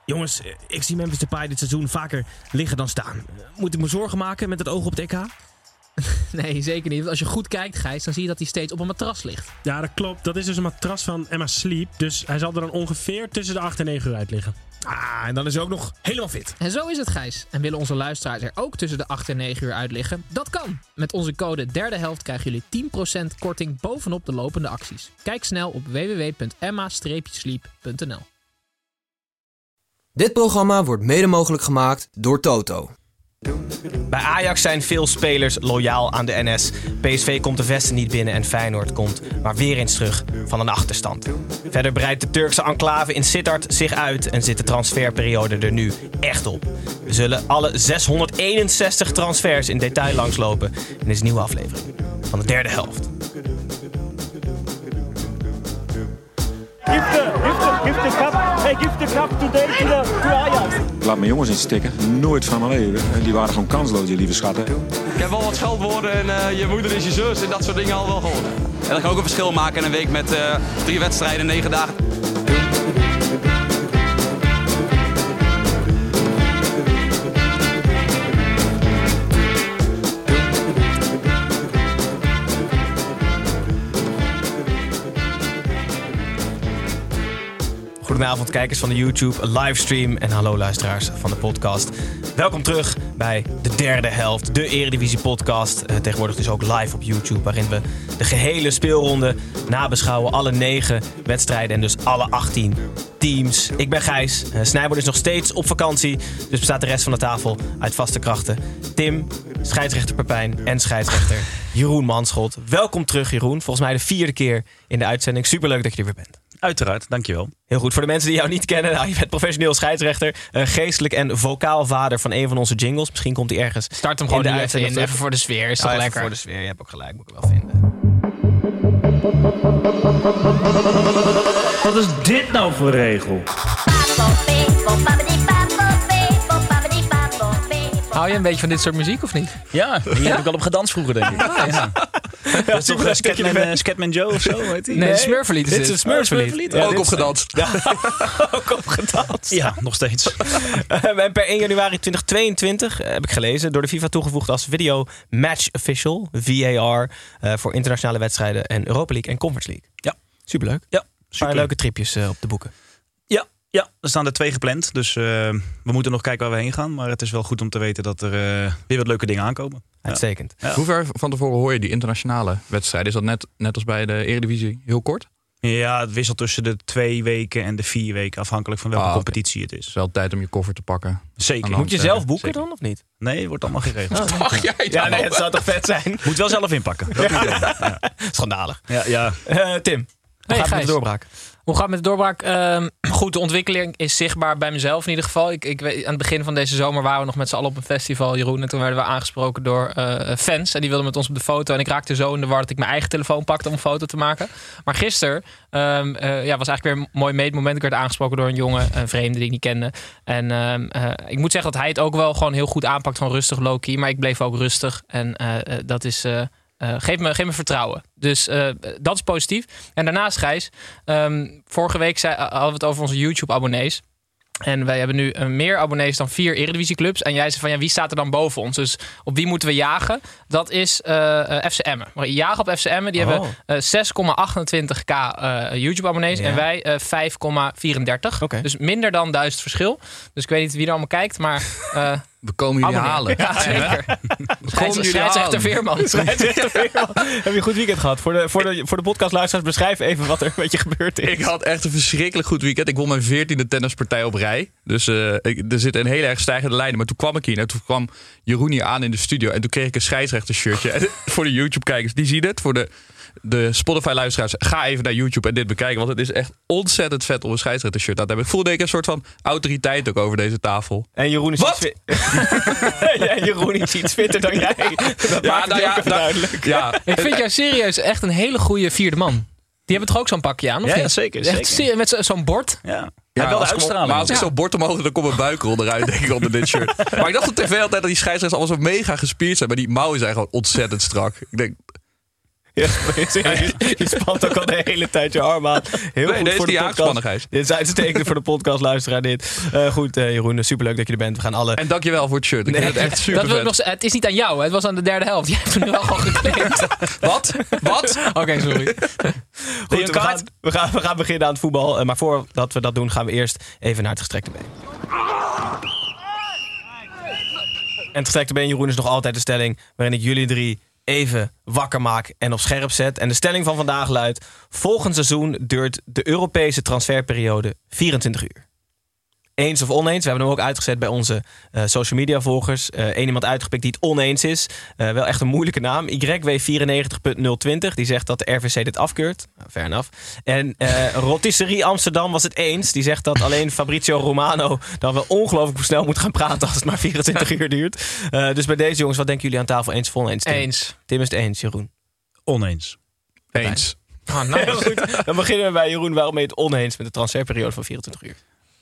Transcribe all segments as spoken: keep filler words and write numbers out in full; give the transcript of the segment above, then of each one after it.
Jongens, ik zie Memphis Depay dit seizoen vaker liggen dan staan. Moet ik me zorgen maken met het oog op het E K? Nee, zeker niet. Want als je goed kijkt, Gijs, dan zie je dat hij steeds op een matras ligt. Ja, dat klopt. Dat is dus een matras van Emma Sleep. Dus hij zal er dan ongeveer tussen de acht en negen uur uit liggen. Ah, en dan is hij ook nog helemaal fit. En zo is het, Gijs. En willen onze luisteraars er ook tussen de acht en negen uur uit liggen? Dat kan. Met onze code derde helft krijgen jullie tien procent korting bovenop de lopende acties. Kijk snel op w w w punt emma sleep punt n l. Dit programma wordt mede mogelijk gemaakt door Toto. Bij Ajax zijn veel spelers loyaal aan de N S. P S V komt de vesten niet binnen en Feyenoord komt maar weer eens terug van een achterstand. Verder breidt de Turkse enclave in Sittard zich uit en zit de transferperiode er nu echt op. We zullen alle zeshonderdeenenzestig transfers in detail langslopen in deze nieuwe aflevering van de derde helft. Give the, give the, give the cup, hey, give the cup today to, the, to Ajax. Laat mijn jongens niet stikken. Nooit van mijn leven. Die waren gewoon kansloos, die lieve schatten. Ik heb wel wat scheldwoorden en uh, je moeder is je zus en dat soort dingen al wel gehoord. En dat kan ook een verschil maken in een week met uh, drie wedstrijden, negen dagen. Goedenavond kijkers van de YouTube livestream en hallo luisteraars van de podcast. Welkom terug bij de derde helft, de Eredivisie podcast. Uh, tegenwoordig dus ook live op YouTube, waarin we de gehele speelronde nabeschouwen. Alle negen wedstrijden en dus alle achttien teams. Ik ben Gijs, uh, Snijboord is nog steeds op vakantie, dus bestaat de rest van de tafel uit vaste krachten. Tim, scheidsrechter Pepijn en scheidsrechter Jeroen Manschot. Welkom terug Jeroen, volgens mij de vierde keer in de uitzending. Superleuk dat je er weer bent. Uiteraard, dankjewel. Heel goed, voor de mensen die jou niet kennen, nou, je bent professioneel scheidsrechter, uh, geestelijk en vocaal vader van een van onze jingles. Misschien komt hij ergens. Start hem gewoon in nu de even in, even voor de sfeer, is toch oh, lekker? Voor de sfeer, je hebt ook gelijk, moet ik wel vinden. Wat is dit nou voor regel? Hou je een beetje van dit soort muziek of niet? Ja, hier ja? heb ik al op gedanst vroeger, denk ik. Ja, ja. Dat is toch uh, Scatman, uh, Scatman Joe of zo? Heet nee, nee. Smurfenlied is dit. Dit is een Smurfenlied. Ja, ook op gedanst. Ja. Ook op gedanst. Ja, nog steeds. uh, en per één januari tweeduizend tweeëntwintig, uh, heb ik gelezen, door de FIFA toegevoegd als video match official, V A R, uh, voor internationale wedstrijden en Europa League en Conference League. Ja. Superleuk. Ja, super. Een paar leuke tripjes uh, op de boeken. Ja. Ja, er staan er twee gepland. Dus uh, we moeten nog kijken waar we heen gaan. Maar het is wel goed om te weten dat er uh, weer wat leuke dingen aankomen. Uitstekend. Ja. Hoe ver van tevoren hoor je die internationale wedstrijden? Is dat net, net als bij de Eredivisie heel kort? Ja, het wisselt tussen de twee weken en de vier weken. Afhankelijk van welke ah, competitie het is. Het is wel tijd om je koffer te pakken. Zeker. Moet je zelf boeken Zeker. dan of niet? Nee, het wordt allemaal geregeld. Oh, Ach, jij ja, nee, het zou toch vet zijn? Moet wel zelf inpakken. Dat ja. Ja. Schandalig. Ja, ja. Uh, Tim, hoe hey, gaat het met de doorbraak? Hoe gaat het met de doorbraak? Uh, goed, de ontwikkeling is zichtbaar bij mezelf in ieder geval. Ik, ik, aan het begin van deze zomer waren we nog met z'n allen op een festival, Jeroen. En toen werden we aangesproken door uh, fans. En die wilden met ons op de foto. En ik raakte zo in de war dat ik mijn eigen telefoon pakte om een foto te maken. Maar gisteren um, uh, ja, was eigenlijk weer een mooi meetmoment. Ik werd aangesproken door een jongen, een vreemde die ik niet kende. En um, uh, ik moet zeggen dat hij het ook wel gewoon heel goed aanpakt. Gewoon rustig, low-key. Maar ik bleef ook rustig. En uh, uh, dat is... Uh, Uh, geef, me, geef me vertrouwen. Dus uh, dat is positief. En daarnaast, Gijs, um, vorige week zei, hadden we het over onze YouTube-abonnees. En wij hebben nu uh, meer abonnees dan vier Eredivisieclubs. En jij zei van, ja, wie staat er dan boven ons? Dus op wie moeten we jagen? Dat is uh, uh, F C Emmen. We jagen op F C Emmen. Die oh. hebben uh, zes komma achtentwintig k uh, YouTube-abonnees. Ja. En wij uh, vijf komma vierendertig. Okay. Dus minder dan duizend verschil. Dus ik weet niet wie er allemaal kijkt, maar... Uh, We komen jullie abonneer. halen. Ja, zeker. Scheidsrechter Veerman. Scheidsrechter Veerman. Heb je een goed weekend gehad? Voor de, voor de, voor de podcastluisteraars, beschrijf even wat er met je gebeurd is. Ik had echt een verschrikkelijk goed weekend. Ik won mijn veertiende tennispartij op rij. Dus uh, ik, er zitten een heel erg stijgende lijnen. Maar toen kwam ik hier en toen kwam Jeroen hier aan in de studio. En toen kreeg ik een scheidsrechtershirtje. En voor de YouTube-kijkers, die zien het. Voor de... De Spotify-luisteraars, ga even naar YouTube en dit bekijken. Want het is echt ontzettend vet om een scheidsrechter-shirt aan te hebben. Ik voelde ik een soort van autoriteit ook over deze tafel. En Jeroen is Wat? iets ja, Jeroen is iets fitter dan jij. Dat ja, maakt nou, ja, nou, duidelijk. Ja. Ik vind jou serieus echt een hele goede vierde man. Die hebben toch ook zo'n pakje aan? Of ja, niet? ja, zeker. Echt, zeker. Met zo, zo'n bord. Ja. Ja, ja, wel de als uitstraling. Maar als ik ja. zo'n bord omhoog, dan komt mijn buik eruit, denk ik, onder dit shirt. Maar ik dacht op tv altijd dat die scheidsrechters allemaal zo mega gespierd zijn. Maar die mouwen zijn gewoon ontzettend strak. Ik denk... Ja, je, je spant ook al de hele tijd je arm aan. Heel Nee, goed deze voor de die podcast. aangespannigheid. Dit is uitstekend voor de podcastluisteraar dit. Uh, goed, uh, Jeroen, superleuk dat je er bent. We gaan alle... En dankjewel voor het shirt. Ik Nee. vind het echt super Dat wil ik vet. nog, z- het is niet aan jou, hè. Het was aan de derde helft. Jij hebt hem nu wel gewoon geclaimd. Wat? Wat? Oké, sorry. Goed, we, gaan, we, gaan, we gaan beginnen aan het voetbal. Uh, maar voordat we dat doen, gaan we eerst even naar het gestrekte been. En het gestrekte been, Jeroen, is nog altijd de stelling waarin ik jullie drie even wakker maak en op scherp zet. En de stelling van vandaag luidt: volgend seizoen duurt de Europese transferperiode vierentwintig uur. Eens of oneens. We hebben hem ook uitgezet bij onze uh, social media volgers. Eén uh, iemand uitgepikt die het oneens is. Uh, wel echt een moeilijke naam. Y W vierennegentig nul twintig. Die zegt dat de R V C dit afkeurt. Nou, fair enough. En uh, Rotisserie Amsterdam was het eens. Die zegt dat alleen Fabrizio Romano dan wel ongelooflijk snel moet gaan praten als het maar vierentwintig uur duurt. Uh, dus bij deze jongens, wat denken jullie aan tafel? Eens of oneens? Tim? Eens. Tim is het eens, Jeroen. Oneens. Eens. Oh, nice. Heel goed. Dan beginnen we bij Jeroen. Waarom ben je het oneens met de transferperiode van vierentwintig uur?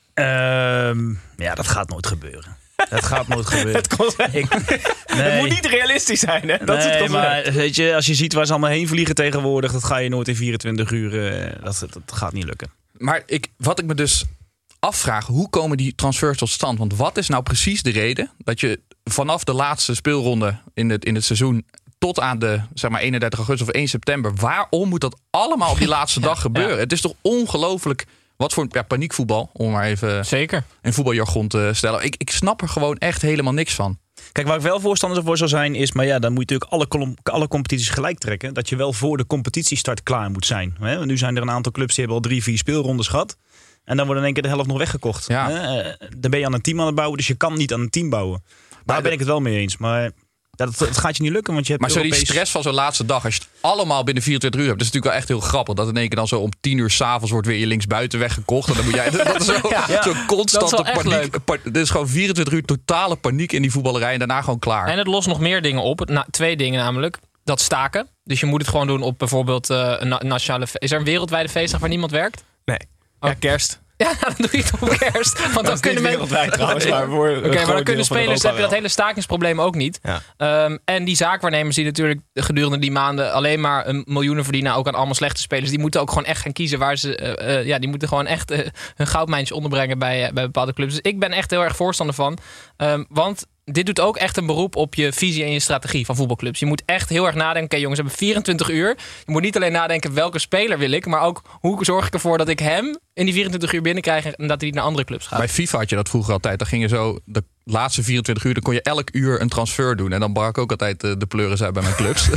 Ehm, ja, dat gaat nooit gebeuren. Dat gaat nooit gebeuren. Het, concept. Ik, Het nee. moet niet realistisch zijn, hè? Dat is het nee, concept. maar weet je, als je ziet waar ze allemaal heen vliegen tegenwoordig, dat ga je nooit in vierentwintig uur. Uh, dat, dat gaat niet lukken. Maar ik, wat ik me dus afvraag, hoe komen die transfers tot stand? Want wat is nou precies de reden dat je vanaf de laatste speelronde in het, in het seizoen tot aan de zeg maar eenendertig augustus of één september, waarom moet dat allemaal op die laatste dag gebeuren? ja. Het is toch ongelooflijk. Wat voor ja, paniekvoetbal, om maar even Zeker. in voetbaljargon te stellen. Ik, ik snap er gewoon echt helemaal niks van. Kijk, waar ik wel voorstander voor zou zijn is, maar ja, dan moet je natuurlijk alle, kolom, alle competities gelijk trekken. Dat je wel voor de competitiestart klaar moet zijn. Hè? Want nu zijn er een aantal clubs die hebben al drie, vier speelrondes gehad. En dan wordt in één keer de helft nog weggekocht. Ja. Hè? Dan ben je aan een team aan het bouwen, dus je kan niet aan een team bouwen. Daar ben ik het wel mee eens. Maar dat, dat gaat je niet lukken, want je hebt Maar zo die Europees... stress van zo'n laatste dag, als je het allemaal binnen vierentwintig uur hebt, dat is natuurlijk wel echt heel grappig. Dat in één keer dan zo om tien uur 's avonds wordt weer je linksbuiten weggekocht. En dan moet jij, dat is zo, Ja. zo constante Dat is wel echt paniek. leuk. Pa, dit is gewoon vierentwintig uur totale paniek in die voetballerij en daarna gewoon klaar. En het lost nog meer dingen op. Na, twee dingen namelijk. Dat staken. Dus je moet het gewoon doen op bijvoorbeeld uh, een na- nationale... Fe- is er een wereldwijde feestdag waar niemand werkt? Nee. Oh. Ja, kerst. Ja, dan doe je het op kerst. Want Dat dan is kunnen niet men... wereldwijd trouwens, maar voor een Oké, maar groot dan deel kunnen van spelers, Europa heb je dat wel. hele stakingsprobleem ook niet. Ja. Um, en die zaakwaarnemers die natuurlijk gedurende die maanden alleen maar een miljoenen verdienen, ook aan allemaal slechte spelers, die moeten ook gewoon echt gaan kiezen waar ze, uh, uh, ja, die moeten gewoon echt uh, hun goudmijntjes onderbrengen bij, uh, bij bepaalde clubs. Dus ik ben echt heel erg voorstander van. Um, want dit doet ook echt een beroep op je visie en je strategie van voetbalclubs. Je moet echt heel erg nadenken. Oké, jongens, we hebben vierentwintig uur. Je moet niet alleen nadenken welke speler wil ik, maar ook hoe zorg ik ervoor dat ik hem in die vierentwintig uur binnenkrijg en dat hij naar andere clubs gaat. Bij FIFA had je dat vroeger altijd. Dan ging je zo de laatste vierentwintig uur, dan kon je elk uur een transfer doen. En dan brak ook altijd de, de pleuris uit bij mijn clubs.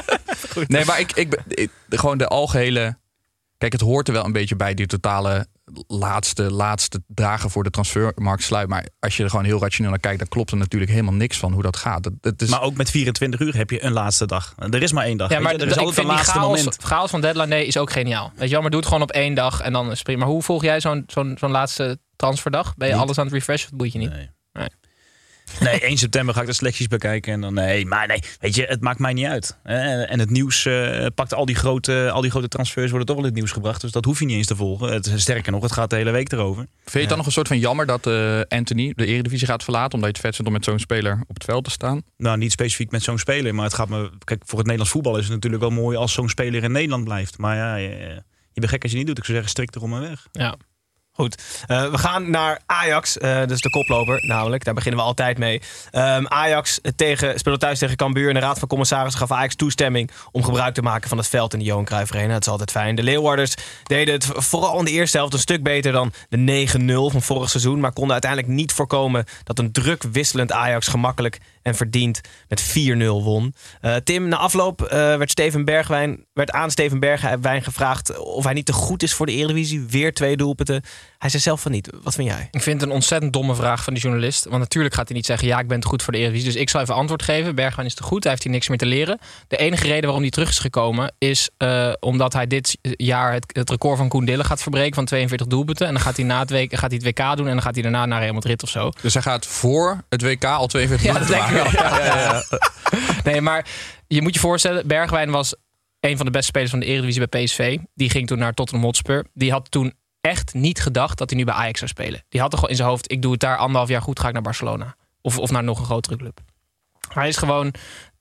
Nee, maar ik, ik, ik, gewoon de algehele... Kijk, het hoort er wel een beetje bij, die totale laatste, laatste dagen voor de transfermarkt sluit. Maar als je er gewoon heel rationeel naar kijkt, dan klopt er natuurlijk helemaal niks van hoe dat gaat. Dat, dat is... Maar ook met vierentwintig uur heb je een laatste dag. Er is maar één dag. Ja, maar weet je? Er is ik altijd vind een die laatste chaos, moment. chaos van deadline day is ook geniaal. Weet je wel, maar doe het gewoon op één dag en dan is het prima. Maar hoe volg jij zo'n zo'n zo'n laatste transferdag? Ben je Niet. alles aan het refreshen? Dat boeit je niet. Nee. Nee. Nee, één september ga ik de selecties bekijken. En dan, nee, maar nee, weet je, het maakt mij niet uit. En het nieuws uh, pakt al die, grote, al die grote transfers, worden toch wel in het nieuws gebracht. Dus dat hoef je niet eens te volgen. Het, sterker nog, het gaat de hele week erover. Vind je het dan nog een soort van jammer dat uh, Anthony de Eredivisie gaat verlaten, omdat je het vet vindt om met zo'n speler op het veld te staan? Nou, niet specifiek met zo'n speler, maar het gaat me... Kijk, voor het Nederlands voetbal is het natuurlijk wel mooi als zo'n speler in Nederland blijft. Maar ja, je, je bent gek als je niet doet. Ik zou zeggen, strikt erom en weg. Ja. Goed, uh, we gaan naar Ajax, uh, dus de koploper namelijk. Daar beginnen we altijd mee. Um, Ajax tegen, speelde thuis tegen Cambuur. En de Raad van Commissarissen gaf Ajax toestemming om gebruik te maken van het veld in de Johan Cruijff Arena. Dat is altijd fijn. De Leeuwarders deden het vooral in de eerste helft een stuk beter dan de negen nul van vorig seizoen. Maar konden uiteindelijk niet voorkomen dat een druk wisselend Ajax gemakkelijk en verdiend met vier nul won. Uh, Tim, na afloop uh, werd, Steven Bergwijn, werd aan Steven Bergwijn gevraagd of hij niet te goed is voor de Eredivisie. Weer twee doelpunten. Hij zei zelf van niet. Wat vind jij? Ik vind het een ontzettend domme vraag van die journalist. Want natuurlijk gaat hij niet zeggen, ja, ik ben te goed voor de Eredivisie. Dus ik zal even antwoord geven. Bergwijn is te goed. Hij heeft hier niks meer te leren. De enige reden waarom hij terug is gekomen is uh, omdat hij dit jaar het, het record van Koen Dille gaat verbreken van tweeënveertig doelpunten. En dan gaat hij na het, week, gaat hij het W K doen en dan gaat hij daarna naar Real Madrid of zo. Dus hij gaat voor het W K al tweeënveertig Ja, dat denk ik wel. Ja, ja, ja. Nee, maar je moet je voorstellen, Bergwijn was een van de beste spelers van de Eredivisie bij P S V. Die ging toen naar Tottenham Hotspur. Die had toen echt niet gedacht dat hij nu bij Ajax zou spelen. Die had er gewoon in zijn hoofd, ik doe het daar anderhalf jaar goed, ga ik naar Barcelona. Of, of naar nog een grotere club. Hij is gewoon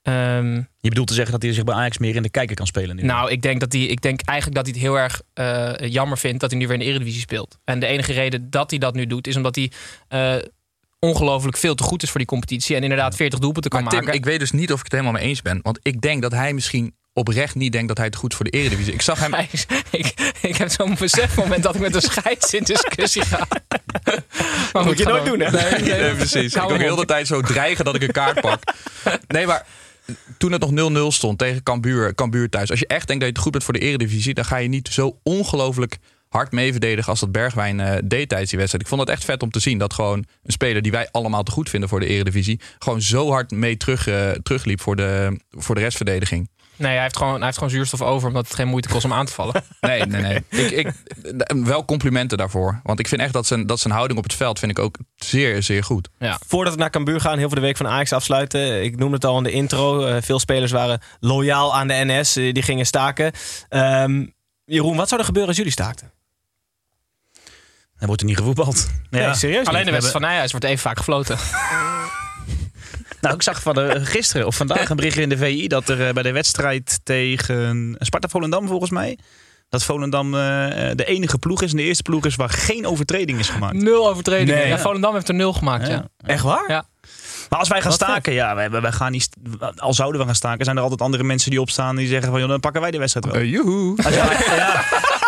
Um, Je bedoelt te zeggen dat hij zich bij Ajax meer in de kijker kan spelen nu? Nou, ik denk, dat hij, ik denk eigenlijk dat hij het heel erg uh, jammer vindt dat hij nu weer in de Eredivisie speelt. En de enige reden dat hij dat nu doet is omdat hij uh, ongelooflijk veel te goed is voor die competitie. En inderdaad veertig doelpunten kan maar Tim, maken. ik weet dus niet of ik het helemaal mee eens ben. Want ik denk dat hij misschien oprecht niet denkt dat hij het goed is voor de Eredivisie. Ik zag hem... ik, ik heb zo'n besefmoment dat ik met een scheids in discussie ga. Maar moet je nooit doen, hè? Nee, nee, nee precies. Ik wil heel de tijd zo dreigen dat ik een kaart pak. Nee, maar toen het nog nul nul stond tegen Cambuur, Cambuur thuis. Als je echt denkt dat je het goed bent voor de Eredivisie, dan ga je niet zo ongelooflijk hard mee verdedigen als dat Bergwijn uh, deed tijdens die wedstrijd. Ik vond het echt vet om te zien dat gewoon een speler die wij allemaal te goed vinden voor de Eredivisie gewoon zo hard mee terug, uh, terugliep voor de, voor de restverdediging. Nee, hij heeft, gewoon, hij heeft gewoon zuurstof over omdat het geen moeite kost om aan te vallen. Nee, nee, nee. Ik, ik, wel complimenten daarvoor. Want ik vind echt dat zijn, dat zijn houding op het veld vind ik ook zeer, zeer goed. Ja. Voordat we naar Cambuur gaan, heel veel de week van Ajax afsluiten. Ik noemde het al in de intro. Uh, veel spelers waren loyaal aan de N S. Uh, die gingen staken. Um, Jeroen, wat zou er gebeuren als jullie staakten? Dan wordt er niet gevoetbald. Nee, ja. serieus? Alleen de wedstrijd van Nijhuis wordt even vaak gefloten. Nou, ik zag van de, gisteren of vandaag een berichtje in de V I dat er uh, bij de wedstrijd tegen Sparta Volendam volgens mij, dat Volendam uh, de enige ploeg is en de eerste ploeg is waar geen overtreding is gemaakt. Nul overtredingen. Nee, ja, ja. Volendam heeft er nul gemaakt. Ja. Ja. Echt waar? Ja. Maar als wij gaan Wat staken, ja, wij, wij gaan niet, al zouden we gaan staken, zijn er altijd andere mensen die opstaan die zeggen van, joh, dan pakken wij de wedstrijd wel. Uh, joehoe. Als Ajax, ja.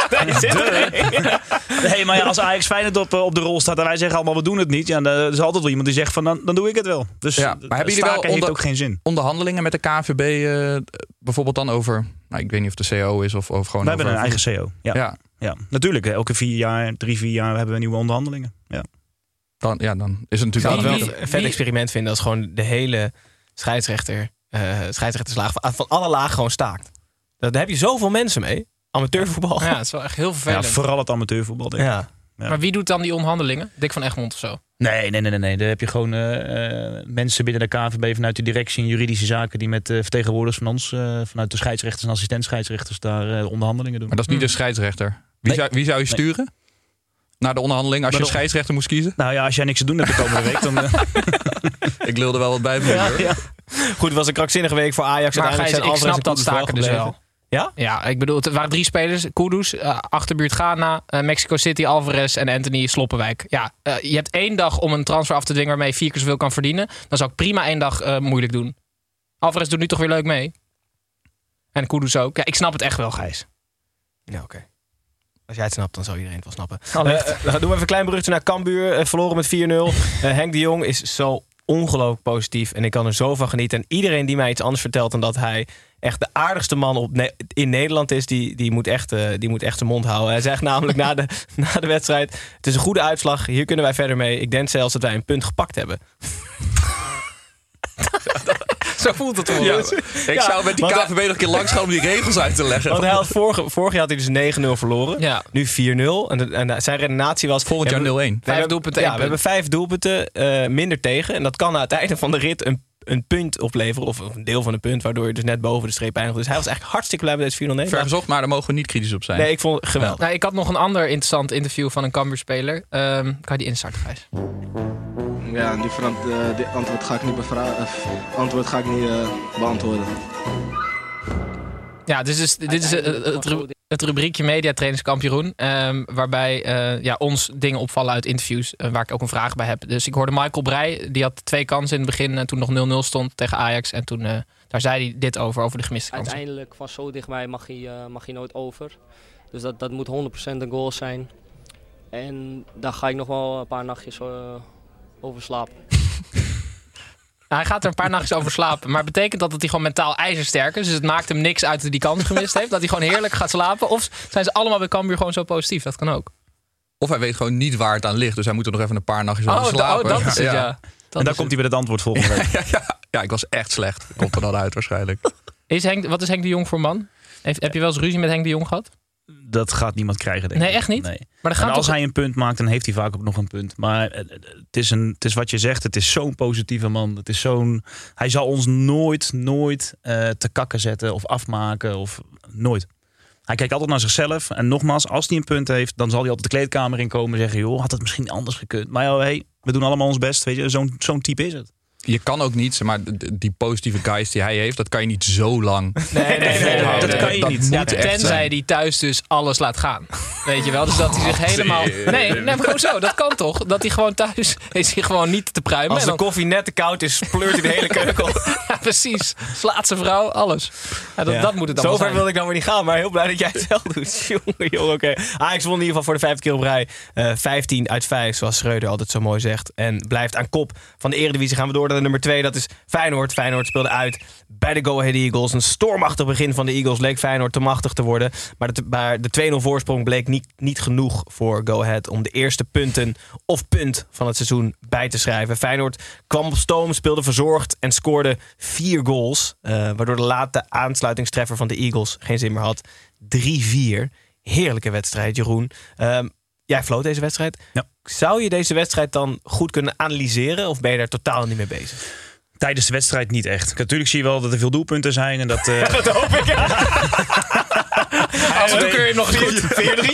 Nee, maar ja, als Ajax Feyenoord op, op de rol staat en wij zeggen allemaal, we doen het niet. Ja, dan is altijd wel iemand die zegt van, dan, dan doe ik het wel. Dus ja, maar hebben jullie wel staken onder, heeft ook geen zin. Onderhandelingen met de K N V B uh, bijvoorbeeld dan over, nou, ik weet niet of de C O is of, of gewoon wij over... hebben een eigen C O. Ja. Ja. Ja. Natuurlijk, elke vier jaar, drie, vier jaar hebben we nieuwe onderhandelingen. Ja. Dan, ja, dan is het natuurlijk Ik zou wel het wel een vet experiment vinden als gewoon de hele scheidsrechter, uh, scheidsrechterslaag van, van alle lagen gewoon staakt. Daar heb je zoveel mensen mee. Amateurvoetbal. Ja, het is wel echt heel vervelend. Ja, vooral het amateurvoetbal, denk ik. Ja. Ja. Maar wie doet dan die onderhandelingen? Dick van Egmond of zo? Nee, nee, nee, nee, nee. Daar heb je gewoon uh, uh, mensen binnen de K N V B vanuit de directie en juridische zaken die met uh, vertegenwoordigers van ons, uh, vanuit de scheidsrechters en assistent-scheidsrechters daar uh, onderhandelingen doen. Maar dat is niet de scheidsrechter. Wie, Nee. zou, wie zou je sturen? Nee. Naar de onderhandeling als Maar je de- een scheidsrechter moest kiezen? Nou ja, als jij niks te doen hebt de komende week, dan... Uh... Ik lul er wel wat bij. Ja, ja. Goed, het was een krankzinnige week voor Ajax. Maar Uiteindelijk Gijs, zijn ik Alvarez snap en dat Kudus staken dus gebleven. wel. Ja? Ja, ik bedoel, het waren drie spelers. Kudus, uh, achterbuurt Ghana, uh, Mexico City, Alvarez en Anthony Sloppenwijk. Ja, uh, je hebt één dag om een transfer af te dwingen waarmee je vier keer zoveel kan verdienen. Dan zou ik prima één dag uh, moeilijk doen. Alvarez doet nu toch weer leuk mee. En Kudus ook. Ja, ik snap het echt wel, Gijs. Ja, oké. Okay. Als jij het snapt, dan zal iedereen het wel snappen. Uh, uh, dan doen we even een klein bruggetje naar Cambuur. Uh, verloren met vier nul. Uh, Henk de Jong is zo ongelooflijk positief. En ik kan er zo van genieten. En iedereen die mij iets anders vertelt dan dat hij echt de aardigste man op ne- in Nederland is, die, die, moet echt, uh, die moet echt zijn mond houden. Hij zegt namelijk na de, na de wedstrijd, het is een goede uitslag. Hier kunnen wij verder mee. Ik denk zelfs dat wij een punt gepakt hebben. Zo voelt het wel. Ja, ik zou met die K N V B nog een keer langs gaan om die regels uit te leggen. Want hij had vorige, vorig jaar had hij dus negen nul verloren. Ja. Nu vier nul. En, de, en zijn redenatie was... Volgend jaar nul één. We Vijf hebben, doelpunten, ja, één we punt. hebben vijf doelpunten uh, minder tegen. En dat kan aan het einde van de rit een, een punt opleveren. Of een deel van een punt, waardoor je dus net boven de streep eindigt. Dus hij was eigenlijk hartstikke blij met deze vier nul negen. Vergezocht, maar daar mogen we niet kritisch op zijn. Nee, ik vond het geweldig. Nou, ik had nog een ander interessant interview van een Cambuur-speler. Um, kan je die instarten, Gijs? Ja, die, verant, uh, die antwoord ga ik niet, bevra- uh, antwoord ga ik niet uh, beantwoorden. Ja, dit is, dit is uh, het, ru- het rubriekje Mediatrainingskamp Jeroen. Um, waarbij uh, ja, ons dingen opvallen uit interviews. Uh, waar ik ook een vraag bij heb. Dus ik hoorde Michael Breij. Die had twee kansen in het begin. Uh, toen nog nul nul stond tegen Ajax. En toen uh, daar zei hij dit over. Over de gemiste kansen. Uiteindelijk van zo dichtbij mag hij, uh, mag hij nooit over. Dus dat, dat moet honderd procent een goal zijn. En daar ga ik nog wel een paar nachtjes uh, over slapen. Nou, hij gaat er een paar nachtjes over slapen. Maar betekent dat dat hij gewoon mentaal ijzersterk is? Dus het maakt hem niks uit dat hij die kans gemist heeft? Dat hij gewoon heerlijk gaat slapen? Of zijn ze allemaal bij Cambuur gewoon zo positief? Dat kan ook. Of hij weet gewoon niet waar het aan ligt. Dus hij moet er nog even een paar nachtjes Oh, over slapen. oh dat is het, ja. ja. En dan komt hij met het antwoord volgende week. Ja, ja, ja, ik was echt slecht. Komt er dan uit waarschijnlijk. Is Henk, wat is Henk de Jong voor man? Heeft, heb je wel eens ruzie met Henk de Jong gehad? Dat gaat niemand krijgen, denk ik. Nee, echt niet? Nee. Maar en als toch... hij een punt maakt, dan heeft hij vaak ook nog een punt. Maar het is, een, het is wat je zegt, het is zo'n positieve man. Het is zo'n, hij zal ons nooit, nooit uh, te kakken zetten of afmaken. Of, nooit. Hij kijkt altijd naar zichzelf. En nogmaals, als hij een punt heeft, dan zal hij altijd de kleedkamer in komen en zeggen, joh, had het misschien anders gekund. Maar joh, hey, we doen allemaal ons best. Weet je, zo'n, zo'n type is het. Je kan ook niet, zeg maar, die positieve geist die hij heeft, dat kan je niet zo lang. Nee, nee, nee, nee, nee, dat kan je dat niet. Ja, Moet echt tenzij hij thuis dus alles laat gaan. Weet je wel? Dus dat hij zich helemaal... Nee, nee, maar gewoon zo. Dat kan toch? Dat hij gewoon thuis is hij gewoon niet te pruimen. Als de en dan... koffie net te koud is, pleurt hij de hele keuken op. Ja, precies. Slaat zijn vrouw, alles. Ja, dat, Ja. dat moet het allemaal Zover zijn. wilde ik nou weer niet gaan, maar heel blij dat jij het zelf doet. Jongen, jongen, oké. Ajax won in ieder geval voor de vijfde keer op rij. Uh, vijftien uit vijf, zoals Schreuder altijd zo mooi zegt. En blijft aan kop van de Eredivisie. Gaan we door naar de nummer twee, dat is Feyenoord. Feyenoord speelde uit bij de Go Ahead Eagles. Een stormachtig begin van de Eagles leek Feyenoord te machtig te worden. Maar de, maar de twee nul voorsprong bleek niet, niet genoeg voor Go Ahead om de eerste punten of punt van het seizoen bij te schrijven. Feyenoord kwam op stoom, speelde verzorgd en scoorde vier goals. Uh, waardoor de late aansluitingstreffer van de Eagles geen zin meer had. drie vier. Heerlijke wedstrijd, Jeroen. Um, jij floot deze wedstrijd. Ja. Zou je deze wedstrijd dan goed kunnen analyseren of ben je daar totaal niet mee bezig? Tijdens de wedstrijd niet echt. Natuurlijk zie je wel dat er veel doelpunten zijn. En dat, uh... dat hoop ik. Af en toe kun je nog goed. vier drie.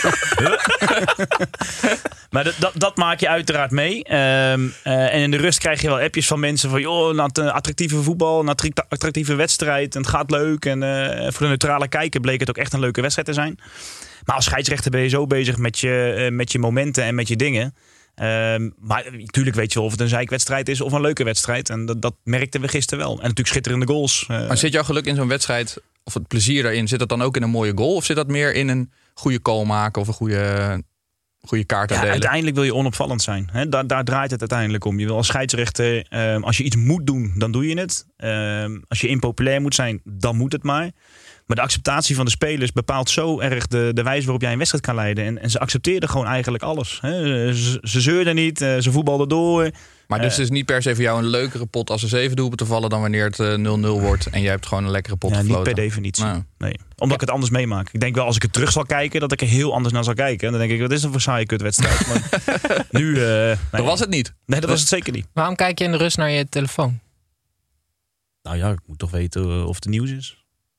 Maar dat, dat, dat maak je uiteraard mee. Um, uh, en in de rust krijg je wel appjes van mensen van... joh, nou, een attractieve voetbal, een attractieve wedstrijd. En het gaat leuk. En uh, voor de neutrale kijker bleek het ook echt een leuke wedstrijd te zijn. Maar als scheidsrechter ben je zo bezig met je, uh, met je momenten en met je dingen... Um, maar natuurlijk weet je wel of het een zeikwedstrijd is of een leuke wedstrijd. En dat, dat merkten we gisteren wel. En natuurlijk schitterende goals. Uh, maar zit jouw geluk in zo'n wedstrijd, of het plezier daarin, zit dat dan ook in een mooie goal? Of zit dat meer in een goede call maken of een goede, goede kaart ja, uitdelen? uiteindelijk wil je onopvallend zijn. He, daar, daar draait het uiteindelijk om. Je wil als scheidsrechter, um, als je iets moet doen, dan doe je het. Um, als je impopulair moet zijn, dan moet het maar. Maar de acceptatie van de spelers bepaalt zo erg de, de wijze waarop jij een wedstrijd kan leiden. En, en ze accepteerden gewoon eigenlijk alles. Hè. Ze, ze zeurden niet, ze voetbalden door. Maar dus het is niet per se voor jou een leukere pot als er zeven doelpunten vallen dan wanneer het nul nul wordt en jij hebt gewoon een lekkere pot ja, gefloten. Niet per definitie. Nou. Nee. Omdat ik het anders meemaak. Ik denk wel als ik het terug zal kijken, dat ik er heel anders naar zal kijken. En dan denk ik, wat is dat voor saaie kutwedstrijd. Maar nu... Uh, nee. Dat was het niet. Nee, dat was het zeker niet. Waarom kijk je in de rust naar je telefoon? Nou ja, ik moet toch weten of het nieuws is.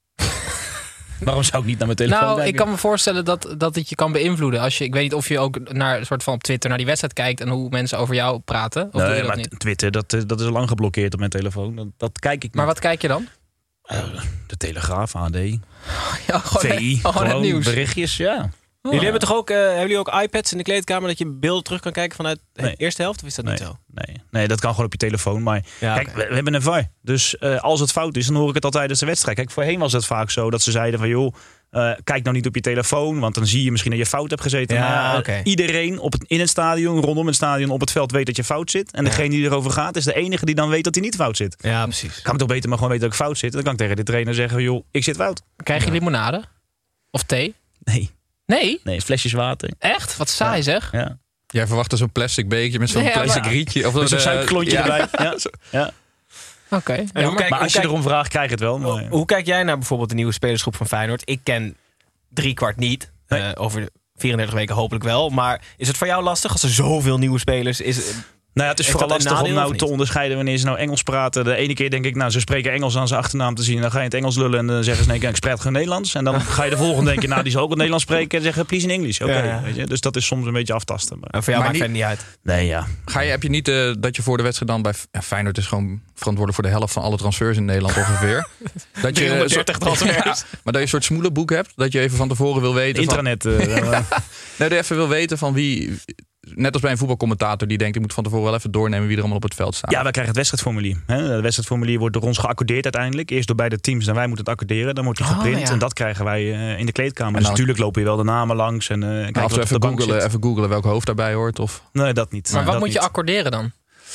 Waarom zou ik niet naar mijn telefoon nou, kijken? Ik kan me voorstellen dat, dat het je kan beïnvloeden. Als je, ik weet niet of je ook naar een soort van op Twitter naar die wedstrijd kijkt en hoe mensen over jou praten. Of nee, doe je dat maar niet? Twitter, dat, dat is al lang geblokkeerd op mijn telefoon. Dat, dat kijk ik niet. Maar wat kijk je dan? Uh, de Telegraaf, A D, ja, gewoon V I, gewoon gewoon het nieuws. Berichtjes, ja. Oh, jullie hebben toch ook, uh, hebben jullie ook iPads in de kleedkamer dat je beelden terug kan kijken vanuit de nee. eerste helft? Of is dat nee, niet zo? Nee, nee, dat kan gewoon op je telefoon. Maar ja, kijk, okay. we, we hebben een V A R. Dus uh, als het fout is, dan hoor ik het al tijdens de wedstrijd. Kijk, voorheen was het vaak zo dat ze zeiden van joh, uh, kijk nou niet op je telefoon, want dan zie je misschien dat je fout hebt gezeten. Ja, maar uh, okay. iedereen op het, in het stadion, rondom het stadion, op het veld weet dat je fout zit. En ja. degene die erover gaat, is de enige die dan weet dat hij niet fout zit. Ja, precies. Kan ik toch beter maar gewoon weten dat ik fout zit. Dan kan ik tegen de trainer zeggen, joh, ik zit fout. Krijg je limonade? Of thee? Nee. Nee? Nee, flesjes water. Echt? Wat saai ja. zeg. Ja. Jij verwacht zo'n plastic bekertje met zo'n nee, plastic maar... rietje. Of met zo'n de... suikerklontje ja. erbij. Ja. Ja. Oké. Okay. Ja, maar, maar als je kijk... erom vraagt, krijg je het wel. Maar... Hoe, hoe kijk jij naar bijvoorbeeld de nieuwe spelersgroep van Feyenoord? Ik ken drie kwart niet. Nee. Uh, over vierendertig weken hopelijk wel. Maar is het voor jou lastig als er zoveel nieuwe spelers is? Nou ja, het is vooral lastig om nou te onderscheiden wanneer ze nou Engels praten. De ene keer denk ik, nou ze spreken Engels aan zijn achternaam te zien. En dan ga je in het Engels lullen en dan zeggen ze nee, ik spreek gewoon Nederlands. En dan ga je de volgende denken, nou die zal ook het Nederlands spreken en zeggen please in English. Oké, okay, ja, ja. Dus dat is soms een beetje aftasten. Maar, en voor jou maar maakt het niet uit? Nee, ja. Ga je, heb je niet uh, dat je voor de wedstrijd dan bij ja, Feyenoord is gewoon verantwoordelijk voor de helft van alle transfers in Nederland ongeveer. Dat je driehonderddertig transfers. Ja, maar dat je een soort smoelenboek hebt. Dat je even van tevoren wil weten. Intranet. Van, uh, nee, dat je even wil weten van wie... Net als bij een voetbalcommentator die denkt, ik moet van tevoren wel even doornemen wie er allemaal op het veld staat. Ja, wij krijgen het wedstrijdformulier. Het wedstrijdformulier wordt door ons geaccordeerd uiteindelijk. Eerst door beide teams en wij moeten het accorderen. Dan wordt hij geprint oh, ja. en dat krijgen wij uh, in de kleedkamer. Dus natuurlijk lopen je wel de namen langs. En, uh, nou, kijken of we even googlen, even googlen welk hoofd daarbij hoort. Of... Nee, dat niet. Maar nee, wat dat moet niet. je accorderen dan?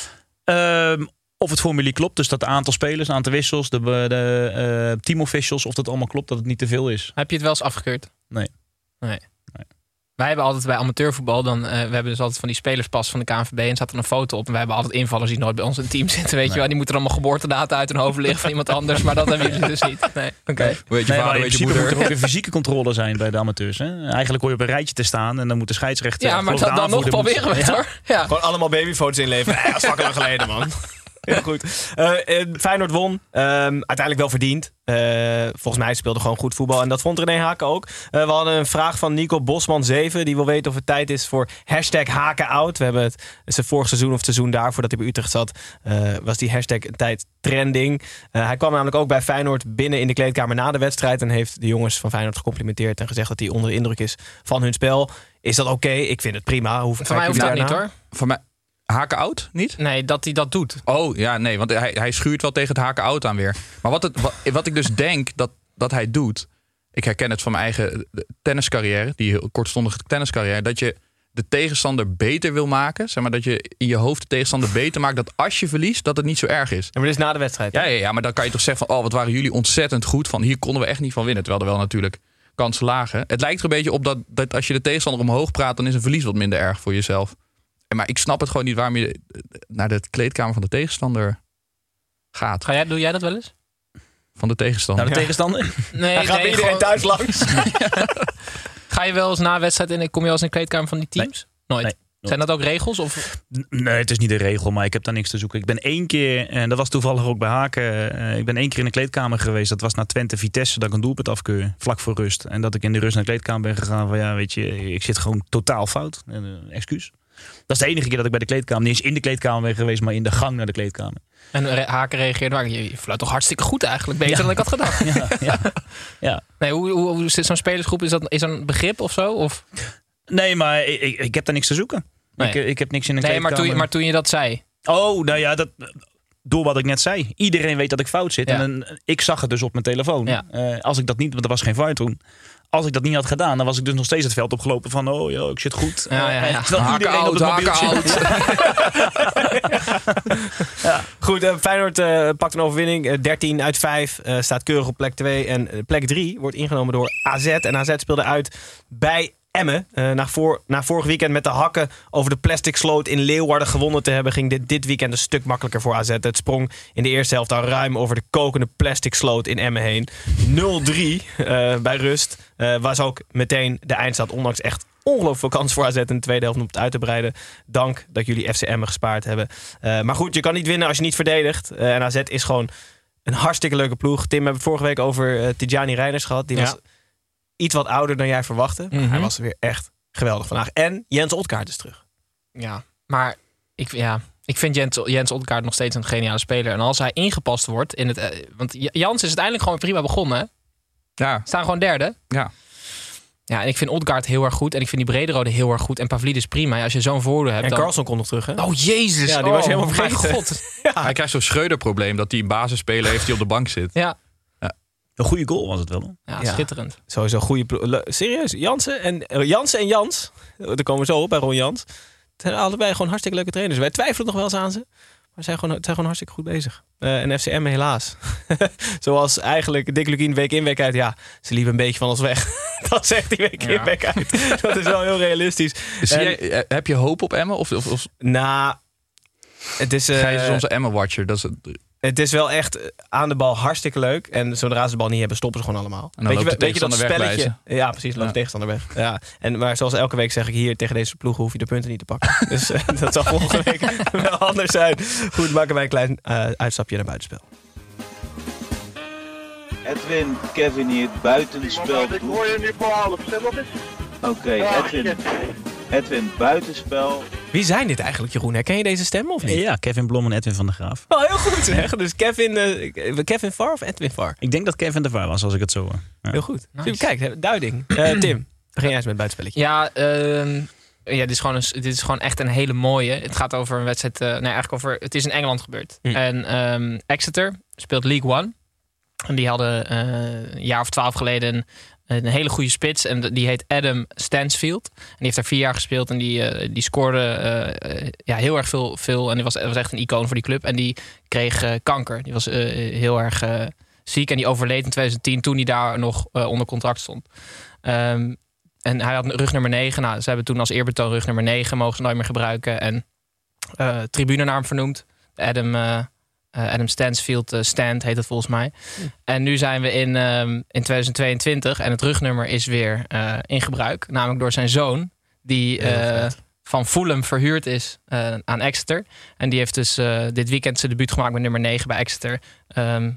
Uh, of het formulier klopt, dus dat het aantal spelers, het aantal wissels, de, de uh, teamofficials, of dat allemaal klopt, dat het niet te veel is. Heb je het wel eens afgekeurd? Nee. Nee. Wij hebben altijd bij amateurvoetbal, dan, uh, we hebben dus altijd van die spelerspas van de K N V B en staat er een foto op. En wij hebben altijd invallers die nooit bij ons in het team zitten, weet nee. je wel. Die moeten allemaal geboortedata uit hun hoofd liggen van iemand anders, maar dat hebben jullie dus niet. Nee, oké. Okay. Weet je nee, vader, weet je moeder. Moet er ook een fysieke controle zijn bij de amateurs. Hè? Eigenlijk hoor je op een rijtje te staan en dan moet de scheidsrechter... Ja, maar dat, dan nog proberen we het, hoor. Ja. Gewoon allemaal babyfoto's inleveren. Ja, dat is fucking lang geleden, man. Heel goed. Uh, uh, Feyenoord won. Uh, uiteindelijk wel verdiend. Uh, volgens mij speelde gewoon goed voetbal. En dat vond René Haken ook. Uh, we hadden een vraag van Nico Bosman zeven. Die wil weten of het tijd is voor hashtag Haken out. We hebben het, het is vorig seizoen of het seizoen daarvoor dat hij bij Utrecht zat. Uh, was die hashtag een tijd trending. Uh, hij kwam namelijk ook bij Feyenoord binnen in de kleedkamer na de wedstrijd. En heeft de jongens van Feyenoord gecomplimenteerd. En gezegd dat hij onder de indruk is van hun spel. Is dat oké? Okay? Ik vind het prima. Hoe, Voor mij hoeft dat niet hoor. Voor mij... Haken out? Niet? Nee, dat hij dat doet. Oh, ja, nee, want hij, hij schuurt wel tegen het haken out aan weer. Maar wat, het, wat, wat ik dus denk dat, dat hij doet... Ik herken het van mijn eigen tenniscarrière, die heel kortstondige tenniscarrière... dat je de tegenstander beter wil maken. Zeg maar dat je in je hoofd de tegenstander beter maakt... dat als je verliest, dat het niet zo erg is. Ja, maar dit is na de wedstrijd. Ja, ja, ja, maar dan kan je toch zeggen van... oh, wat waren jullie ontzettend goed. Van hier konden we echt niet van winnen. Terwijl er wel natuurlijk kansen lagen. Het lijkt er een beetje op dat, dat als je de tegenstander omhoog praat... dan is een verlies wat minder erg voor jezelf. Maar ik snap het gewoon niet waarom je naar de kleedkamer van de tegenstander gaat. Ga jij, doe jij dat wel eens? Van de tegenstander? Naar de tegenstander? Nee, Hij gaat nee, iedereen gewoon... thuis langs. Ga je wel eens na wedstrijd en kom je wel eens in de kleedkamer van die teams? Nee. Nooit. Nee. Zijn dat ook regels? Of? Nee, het is niet een regel, maar ik heb daar niks te zoeken. Ik ben één keer, en dat was toevallig ook bij Haken... Uh, ik ben één keer in de kleedkamer geweest. Dat was na Twente Vitesse, dat ik een doelpunt afkeur. Vlak voor rust. En dat ik in de rust naar de kleedkamer ben gegaan van... ja, weet je, ik zit gewoon totaal fout. Uh, excuus. Dat is de enige keer dat ik bij de kleedkamer... niet eens in de kleedkamer ben geweest, maar in de gang naar de kleedkamer. En re- Haken reageerde... maar je, je fluit toch hartstikke goed eigenlijk. Beter ja. dan ik had gedacht. Ja, ja, ja. Nee, hoe, hoe, hoe zit zo'n spelersgroep? Is dat is dat een begrip of zo? Of? Nee, maar ik, ik, ik heb daar niks te zoeken. Nee. Ik, ik heb niks in de nee, kleedkamer. Maar toen, maar toen je dat zei... Oh, nou ja, dat... Door wat ik net zei. Iedereen weet dat ik fout zit. Ja. En dan, ik zag het dus op mijn telefoon. Ja. Uh, als ik dat niet... want er was geen V A R toen... Als ik dat niet had gedaan, dan was ik dus nog steeds het veld opgelopen van... oh, joh, ik zit goed. Ja, ja, ja. Terwijl haken iedereen out, op het mobiel zit. Ja. Goed, uh, Feyenoord uh, pakt een overwinning. Uh, dertien uit vijf uh, staat keurig op plek twee. En uh, plek drie wordt ingenomen door A Z. En A Z speelde uit bij Emmen. Uh, na, voor, na vorig weekend met de hakken over de plastic sloot in Leeuwarden gewonnen te hebben... ging dit dit weekend een stuk makkelijker voor A Z. Het sprong in de eerste helft al ruim over de kokende plastic sloot in Emmen heen. nul drie uh, bij rust. Uh, was ook meteen de eindstand, ondanks echt ongelooflijk veel kans voor A Z in de tweede helft om het uit te breiden. Dank dat jullie F C Emmen gespaard hebben. Uh, maar goed, je kan niet winnen als je niet verdedigt. Uh, en A Z is gewoon een hartstikke leuke ploeg. Tim, we hebben vorige week over uh, Tidjani Reiners gehad. Die ja. was iets wat ouder dan jij verwachtte. Mm-hmm. Hij was weer echt geweldig vandaag. En Jens Otkaart is terug. Ja, maar ik, ja, ik vind Jens, Jens Otkaart nog steeds een geniale speler. En als hij ingepast wordt in het... Uh, want Jans is uiteindelijk gewoon prima begonnen. Hè? Ja. Staan gewoon derde. Ja. Ja, en ik vind Odgaard heel erg goed. En ik vind die Brederode heel erg goed. En Pavlidis prima. Ja, als je zo'n voordeel hebt... En dan... Carlson komt nog terug, hè? Oh, jezus. Ja, die oh, was helemaal vergeten. Mijn god. Ja. Hij krijgt zo'n Schreuder-probleem... dat hij een basisspeler heeft die op de bank zit. Ja. Ja. Een goede goal was het wel. Ja, ja. schitterend. Sowieso goede... Plo- Serieus, Jansen en, uh, Jansen en Jans... Daar komen we zo op bij Ron Jans. Het zijn allebei gewoon hartstikke leuke trainers. Wij twijfelen nog wel eens aan ze. Maar ze zijn gewoon, zijn gewoon hartstikke goed bezig. Uh, en F C M helaas. Zoals eigenlijk Dick Lukien week in week uit. Ja, ze liepen een beetje van ons weg. Dat zegt hij week ja. in week uit. Dat is wel heel realistisch. Zie en, jij, heb je hoop op Emmen? Of, of, of... Nou, het is... Uh, Gij is onze Emmen-watcher. Dat is het... Het is wel echt aan de bal hartstikke leuk. En zodra ze de bal niet hebben, stoppen ze gewoon allemaal. En dan weet, je, je, weet je dat spelletje? Weg, ja, precies. Loopt de tegenstander weg. Ja. En, maar zoals elke week zeg ik hier tegen deze ploegen... hoef je de punten niet te pakken. Dus uh, dat zal volgende week wel anders zijn. Goed, maken wij een klein uh, uitstapje naar buitenspel. Edwin, Kevin hier, buitenspel. Ik hoor je nu voor half. Oké, okay, Edwin. Edwin, buitenspel. Wie zijn dit eigenlijk, Jeroen? Herken je deze stem of niet? Ja, Kevin Blom en Edwin van der Graaf. Oh, heel goed zeg. Dus Kevin, uh, Kevin Var of Edwin Var? Ik denk dat Kevin de Var was, als ik het zo hoor. Ja. Heel goed. Nice. Kijk, duiding. Uh, Tim, begin jij eens met het buitenspelletje. Ja, uh, ja dit, is gewoon een, dit is gewoon echt een hele mooie. Het gaat over een wedstrijd... Uh, nee, eigenlijk over... Het is in Engeland gebeurd. Mm. En um, Exeter speelt League One. En die hadden uh, een jaar of twaalf geleden... Een, een hele goede spits. En die heet Adam Stansfield. En die heeft daar vier jaar gespeeld. En die, uh, die scoorde uh, ja, heel erg veel, veel. En die was, was echt een icoon voor die club. En die kreeg uh, kanker. Die was uh, heel erg uh, ziek. En die overleed in twintig tien toen hij daar nog uh, onder contract stond. Um, en hij had rug nummer negen. Nou, ze hebben toen als eerbetoon rug nummer negen. Mogen ze nooit meer gebruiken. En uh, tribune naar hem vernoemd. Adam... Uh, Uh, Adam Stansfield uh, Stand heet het volgens mij. Mm. En nu zijn we in, um, in twintig tweeëntwintig en het rugnummer is weer uh, in gebruik. Namelijk door zijn zoon, die uh, van Fulham verhuurd is uh, aan Exeter. En die heeft dus uh, dit weekend zijn debuut gemaakt met nummer negen bij Exeter. Um,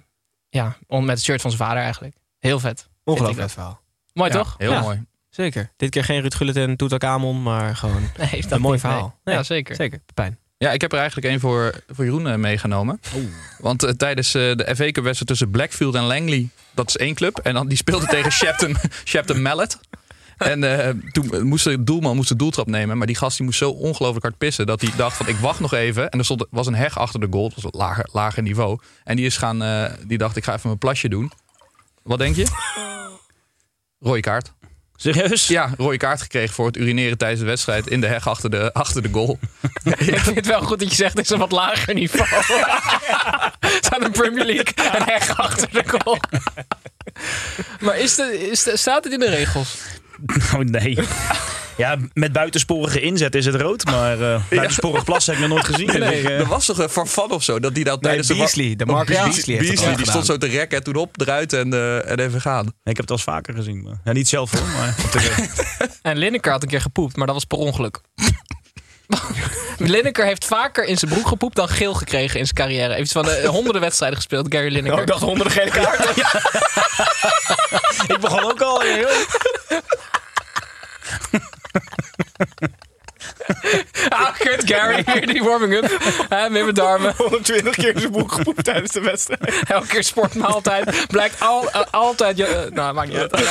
Ja, on, met het shirt van zijn vader eigenlijk. Heel vet. Ongelooflijk verhaal. Mooi Ja, toch? Heel Ja. mooi. Zeker. Dit keer geen Ruud Gullit en Tutankhamon, maar gewoon Nee, dat een mooi niet, verhaal. nee. Nee, Ja, zeker. Zeker, Pepijn. Ja, ik heb er eigenlijk één voor, voor Jeroen uh, meegenomen. Want uh, tijdens uh, de F A Cup wedstrijd tussen Blackfield en Langley, dat is één club. En dan die speelde tegen Shepton, Shepton Mallet. En uh, toen moest de doelman moest de doeltrap nemen. Maar die gast die moest zo ongelooflijk hard pissen dat hij dacht van ik wacht nog even. En er stond, was een heg achter de goal. Dat was een lager, lager niveau. En die is gaan, uh, die dacht ik ga even mijn plasje doen. Wat denk je? Rode kaart. Serieus? Ja, rode kaart gekregen voor het urineren tijdens de wedstrijd in de heg achter de, achter de goal. Ik vind het wel goed dat je zegt, het is een wat lager niveau. Staat een Premier League en heg achter de goal. Maar is de, is de, staat het in de regels? Nou, nee. Ja, met buitensporige inzet is het rood, maar uh, buitensporig plassen heb ik nog nooit gezien. Nee, dus ik, uh... er was toch een Farfan of zo? Dat die dat Nee, tijdens Beasley. De Marcus ja, Beasley heeft Beasley, dat die gedaan. stond zo te rekken en toen op, eruit en, uh, en even gaan. Nee, ik heb het wel eens vaker gezien. Maar... Ja, niet zelf hoor, maar op tv. En Lineker had een keer gepoept, maar dat was per ongeluk. Lineker heeft vaker in zijn broek gepoept dan geel gekregen in zijn carrière. Heeft van de honderden wedstrijden gespeeld, Gary Lineker. Oh, ik dacht honderden gele kaarten. Ik begon ook al heel... Ah, kut Gary, weer die warming-up. Hè, met mijn darmen. honderdtwintig keer in zijn broek gepoept tijdens de wedstrijd. Elke keer sportmaaltijd. Blijkt al, uh, altijd... Je, uh, nou, maakt niet uit.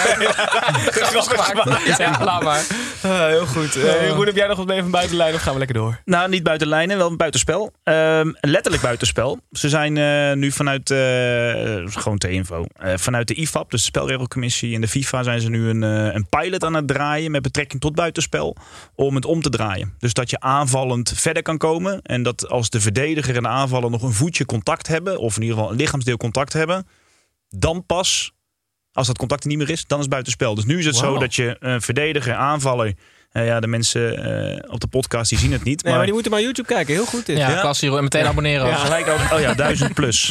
Ja, laat maar. Uh, heel goed. Uh, Jeroen, heb jij nog wat mee van buitenlijn of gaan we lekker door? Nou, niet buiten lijnen, wel een buitenspel. Um, letterlijk buitenspel. Ze zijn uh, nu vanuit, uh, gewoon ter info, uh, vanuit de I F A B, dus de spelregelcommissie en de FIFA, zijn ze nu een, uh, een pilot aan het draaien met betrekking tot buitenspel, om het om te draaien. Dus dat je aanvallend verder kan komen en dat als de verdediger en de aanvaller nog een voetje contact hebben, of in ieder geval een lichaamsdeel contact hebben, dan pas, als dat contact er niet meer is, dan is het buitenspel. Dus nu is het wow. zo dat je uh, verdediger, aanvaller, Uh, ja, de mensen uh, op de podcast die zien het niet. Nee, maar... maar die moeten maar YouTube kijken. Heel goed dit. Ja, ja. Cassie, en meteen ja. abonneren. Ja, gelijk ook. Oh ja, duizend plus.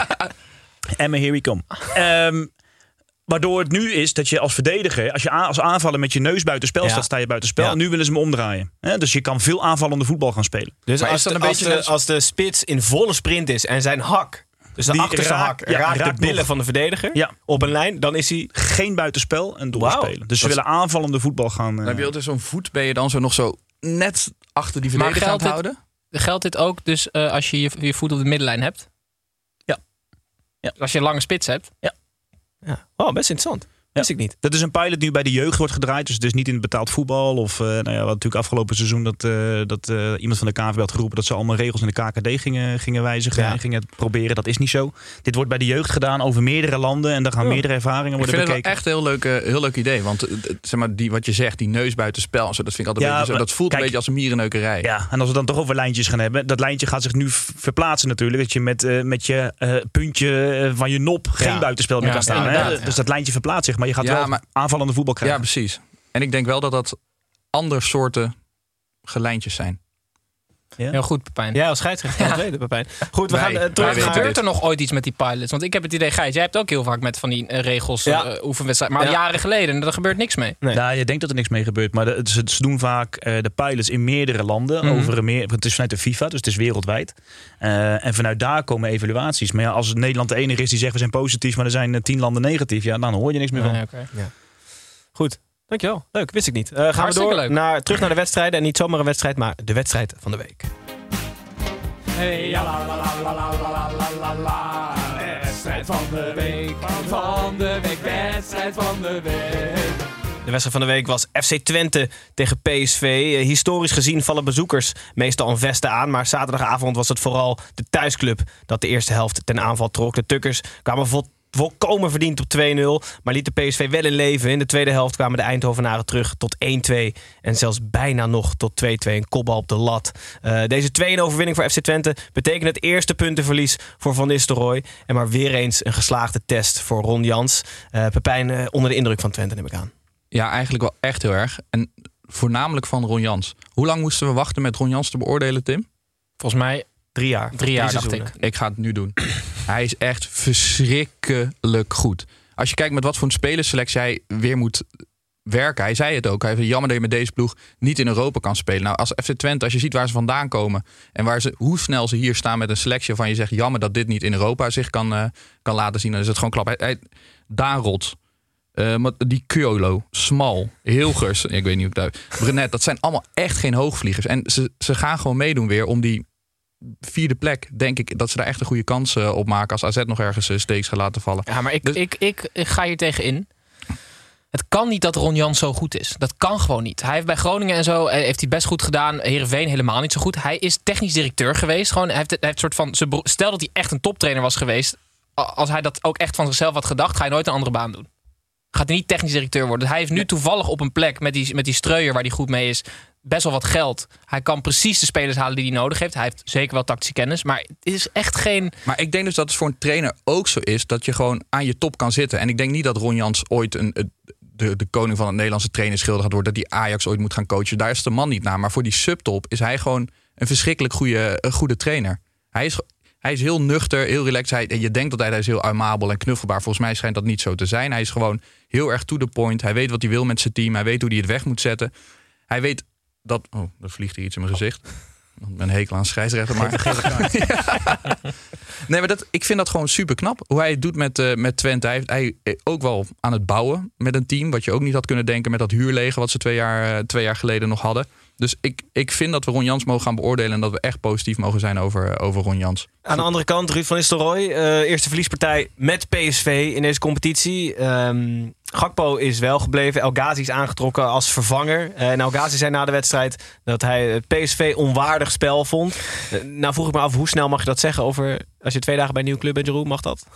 Emma, here we come. Um, waardoor het nu is dat je als verdediger, als je a- als aanvaller met je neus buitenspel ja. staat, sta je buitenspel. Ja. En nu willen ze hem omdraaien. He, dus je kan veel aanvallende voetbal gaan spelen. Dus maar als de, als, de, als de spits in volle sprint is en zijn hak, dus de die achterste raak, hak, ja, raakt, raakt de billen nog. van de verdediger ja. op een lijn, dan is hij geen buitenspel en doorspelen. Wow. Dus ze dat willen aanvallende voetbal gaan. Uh... Dan heb je altijd zo'n voet, ben je dan zo nog zo net achter die verdediger aan het houden? Geldt dit ook dus uh, als je, je je voet op de middenlijn hebt? Ja. ja. Als je een lange spits hebt? Ja. ja. Oh, best interessant. Ja. Wist ik niet. Dat is een pilot nu bij de jeugd wordt gedraaid. Dus het is niet in het betaald voetbal. Of uh, nou ja, wat natuurlijk afgelopen seizoen dat, uh, dat uh, iemand van de K N V B had geroepen dat ze allemaal regels in de K K D gingen, gingen wijzigen. Ja. En gingen het proberen. Dat is niet zo. Dit wordt bij de jeugd gedaan over meerdere landen. En daar gaan oh. meerdere ervaringen worden bekeken. Ik vind bekeken. Het wel echt een heel leuk, uh, heel leuk idee. Want uh, zeg maar, die, wat je zegt, die neus buitenspel. Zo, dat vind ik altijd ja, een beetje zo. Dat voelt kijk, een beetje als een mierenneukerij. Ja, en als we dan toch over lijntjes gaan hebben. Dat lijntje gaat zich nu verplaatsen natuurlijk. Dat je met, uh, met je uh, puntje uh, van je nop geen ja. buitenspel meer ja, kan staan. Hè? Ja. Dus dat lijntje verplaatst zich. Maar je gaat ja, wel... Maar, aanvallende voetbal krijgen. Ja, precies. En ik denk wel dat dat andere soorten gelijntjes zijn. Ja. Heel goed, Pepijn. Ja, als scheidsrechter ja. weten, Pepijn. Goed, we wij, gaan uh, terug naar... Gebeurt er nog ooit iets met die pilots? Want ik heb het idee, Gijs, jij hebt ook heel vaak met van die uh, regels ja. uh, oefenwedstrijden. Maar ja. jaren geleden, er gebeurt niks mee. Nee. Ja, je denkt dat er niks mee gebeurt. Maar de, ze, ze doen vaak uh, de pilots in meerdere landen. Mm-hmm. Over een meer, het is vanuit de FIFA, dus het is wereldwijd. Uh, en vanuit daar komen evaluaties. Maar ja, als Nederland de enige is die zegt we zijn positief, maar er zijn uh, tien landen negatief. Ja, dan hoor je niks meer van. Nee, okay. ja. Goed. Dankjewel. Leuk, wist ik niet. Uh, gaan Hartstikke we door naar, terug naar de wedstrijden. En niet zomaar een wedstrijd, maar de wedstrijd van de week. Hey, ja, la, la, la, la, la, la, la, la. Wedstrijd van de week, van de week, wedstrijd van de week. De wedstrijd van de week was F C Twente tegen P S V. Uh, historisch gezien vallen bezoekers meestal een vesten aan. Maar zaterdagavond was het vooral de thuisclub dat de eerste helft ten aanval trok. De Tukkers kwamen vol volkomen verdiend op twee nul. Maar liet de P S V wel in leven. In de tweede helft kwamen de Eindhovenaren terug tot één twee. En zelfs bijna nog tot twee twee. Een kopbal op de lat. Uh, deze twee een overwinning voor F C Twente betekent het eerste puntenverlies voor Van Nistelrooy. En maar weer eens een geslaagde test voor Ron Jans. Uh, Pepijn, uh, onder de indruk van Twente neem ik aan. Ja, eigenlijk wel echt heel erg. En voornamelijk van Ron Jans. Hoe lang moesten we wachten met Ron Jans te beoordelen, Tim? Volgens mij drie jaar. Drie jaar, dacht ik. Ik ga het nu doen. Hij is echt verschrikkelijk goed. Als je kijkt met wat voor een spelerselectie hij weer moet werken. Hij zei het ook. Hij zei, jammer dat je met deze ploeg niet in Europa kan spelen. Nou, als F C Twente, als je ziet waar ze vandaan komen en waar ze, hoe snel ze hier staan met een selectie waarvan je zegt, jammer dat dit niet in Europa zich kan, uh, kan laten zien, dan is het gewoon klap. Hij, hij, Daarot, uh, die Kyolo, Smal, Hilgers, ik weet niet hoe ik het uit. Brenet, dat zijn allemaal echt geen hoogvliegers. En ze, ze gaan gewoon meedoen weer om die vierde plek, denk ik, dat ze daar echt een goede kans uh, op maken als A Z nog ergens uh, steeks gaat laten vallen. Ja, maar ik, dus, ik, ik, ik ga hier tegen in. Het kan niet dat Ron Jans zo goed is. Dat kan gewoon niet. Hij heeft bij Groningen en zo heeft hij best goed gedaan. Heerenveen helemaal niet zo goed. Hij is technisch directeur geweest. Gewoon, hij heeft, hij heeft soort van, stel dat hij echt een toptrainer was geweest. Als hij dat ook echt van zichzelf had gedacht, ga je nooit een andere baan doen. Gaat hij niet technisch directeur worden. Dus hij heeft nu toevallig op een plek met die, met die Streuer waar hij goed mee is, best wel wat geld. Hij kan precies de spelers halen die hij nodig heeft. Hij heeft zeker wel tactische kennis, maar het is echt geen... Maar ik denk dus dat het voor een trainer ook zo is dat je gewoon aan je top kan zitten. En ik denk niet dat Ron Jans ooit een, de, de koning van het Nederlandse trainerschilder gaat worden, dat die Ajax ooit moet gaan coachen. Daar is de man niet naar. Maar voor die subtop is hij gewoon een verschrikkelijk goede, een goede trainer. Hij is, hij is heel nuchter, heel relaxed. Hij, je denkt dat hij, hij is heel aimabel en knuffelbaar. Volgens mij schijnt dat niet zo te zijn. Hij is gewoon heel erg to the point. Hij weet wat hij wil met zijn team. Hij weet hoe hij het weg moet zetten. Hij weet dat... Oh, er vliegt hier iets in mijn gezicht. Ik ben een hekel aan scheidsrechter, maar... ja. Nee, maar dat, ik vind dat gewoon super knap. Hoe hij het doet met, uh, met Twente. Hij, hij is ook wel aan het bouwen met een team. Wat je ook niet had kunnen denken met dat huurleger wat ze twee jaar, uh, twee jaar geleden nog hadden. Dus ik, ik vind dat we Ron Jans mogen gaan beoordelen en dat we echt positief mogen zijn over, over Ron Jans. Aan de andere kant, Ruud van Nistelrooy. Uh, eerste verliespartij met P S V in deze competitie. Um, Gakpo is wel gebleven. El Ghazi is aangetrokken als vervanger. Uh, en El Ghazi zei na de wedstrijd dat hij het P S V onwaardig spel vond. Uh, nou vroeg ik me af, hoe snel mag je dat zeggen over als je twee dagen bij een nieuwe club bent, Jeroen? Mag dat?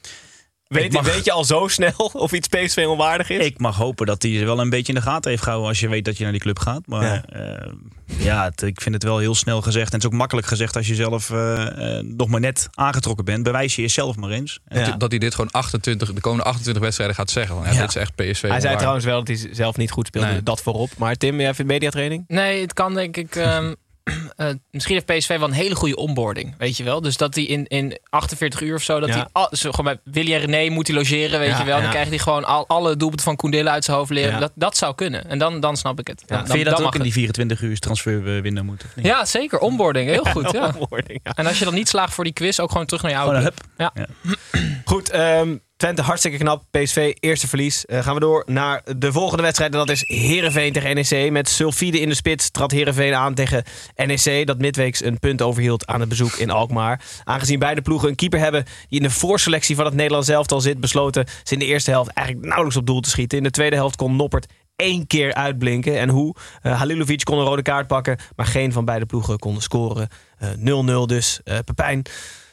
Weet, mag, weet je al zo snel of iets P S V onwaardig is? Ik mag hopen dat hij wel een beetje in de gaten heeft gehouden als je weet dat je naar die club gaat. Maar ja, uh, ja het, ik vind het wel heel snel gezegd. En het is ook makkelijk gezegd als je zelf uh, uh, nog maar net aangetrokken bent. Bewijs je jezelf maar eens. Ja. Dat hij dit gewoon achtentwintig, de komende achtentwintig wedstrijden gaat zeggen. Want ja, ja. Dit is echt P S V Hij onwaardig. zei trouwens wel dat hij zelf niet goed speelde. Nee. Dat voorop. Maar Tim, jij vindt mediatraining? Nee, het kan denk ik... Um... Uh, misschien heeft P S V wel een hele goede onboarding, weet je wel. Dus dat hij in, in achtenveertig uur of zo, dat ja. hij al, zo, gewoon bij Willy en René moet hij logeren, weet ja, je wel. Dan ja. krijgt hij gewoon al, alle doelpunten van Koendilla uit zijn hoofd leren. Ja. Dat, dat zou kunnen. En dan, dan snap ik het. Ja. Ja, Dan, vind je dat dan ook in die vierentwintig uur transferwindow moet? Ja, zeker. Onboarding. Heel goed. Ja. Onboarding, ja. En als je dan niet slaagt voor die quiz, ook gewoon terug naar je oude club. Ja. Ja. Goed, um, Twente hartstikke knap. P S V, eerste verlies. Uh, gaan we door naar de volgende wedstrijd. En dat is Heerenveen tegen N E C. Met Sulfide in de spits trad Heerenveen aan tegen N E C. Dat midweeks een punt overhield aan het bezoek in Alkmaar. Aangezien beide ploegen een keeper hebben die in de voorselectie van het Nederlands elftal zit, besloten ze in de eerste helft eigenlijk nauwelijks op doel te schieten. In de tweede helft kon Noppert één keer uitblinken. En hoe? Uh, Halilovic kon een rode kaart pakken, maar geen van beide ploegen konden scoren. Uh, nul nul dus. Uh, Pepijn,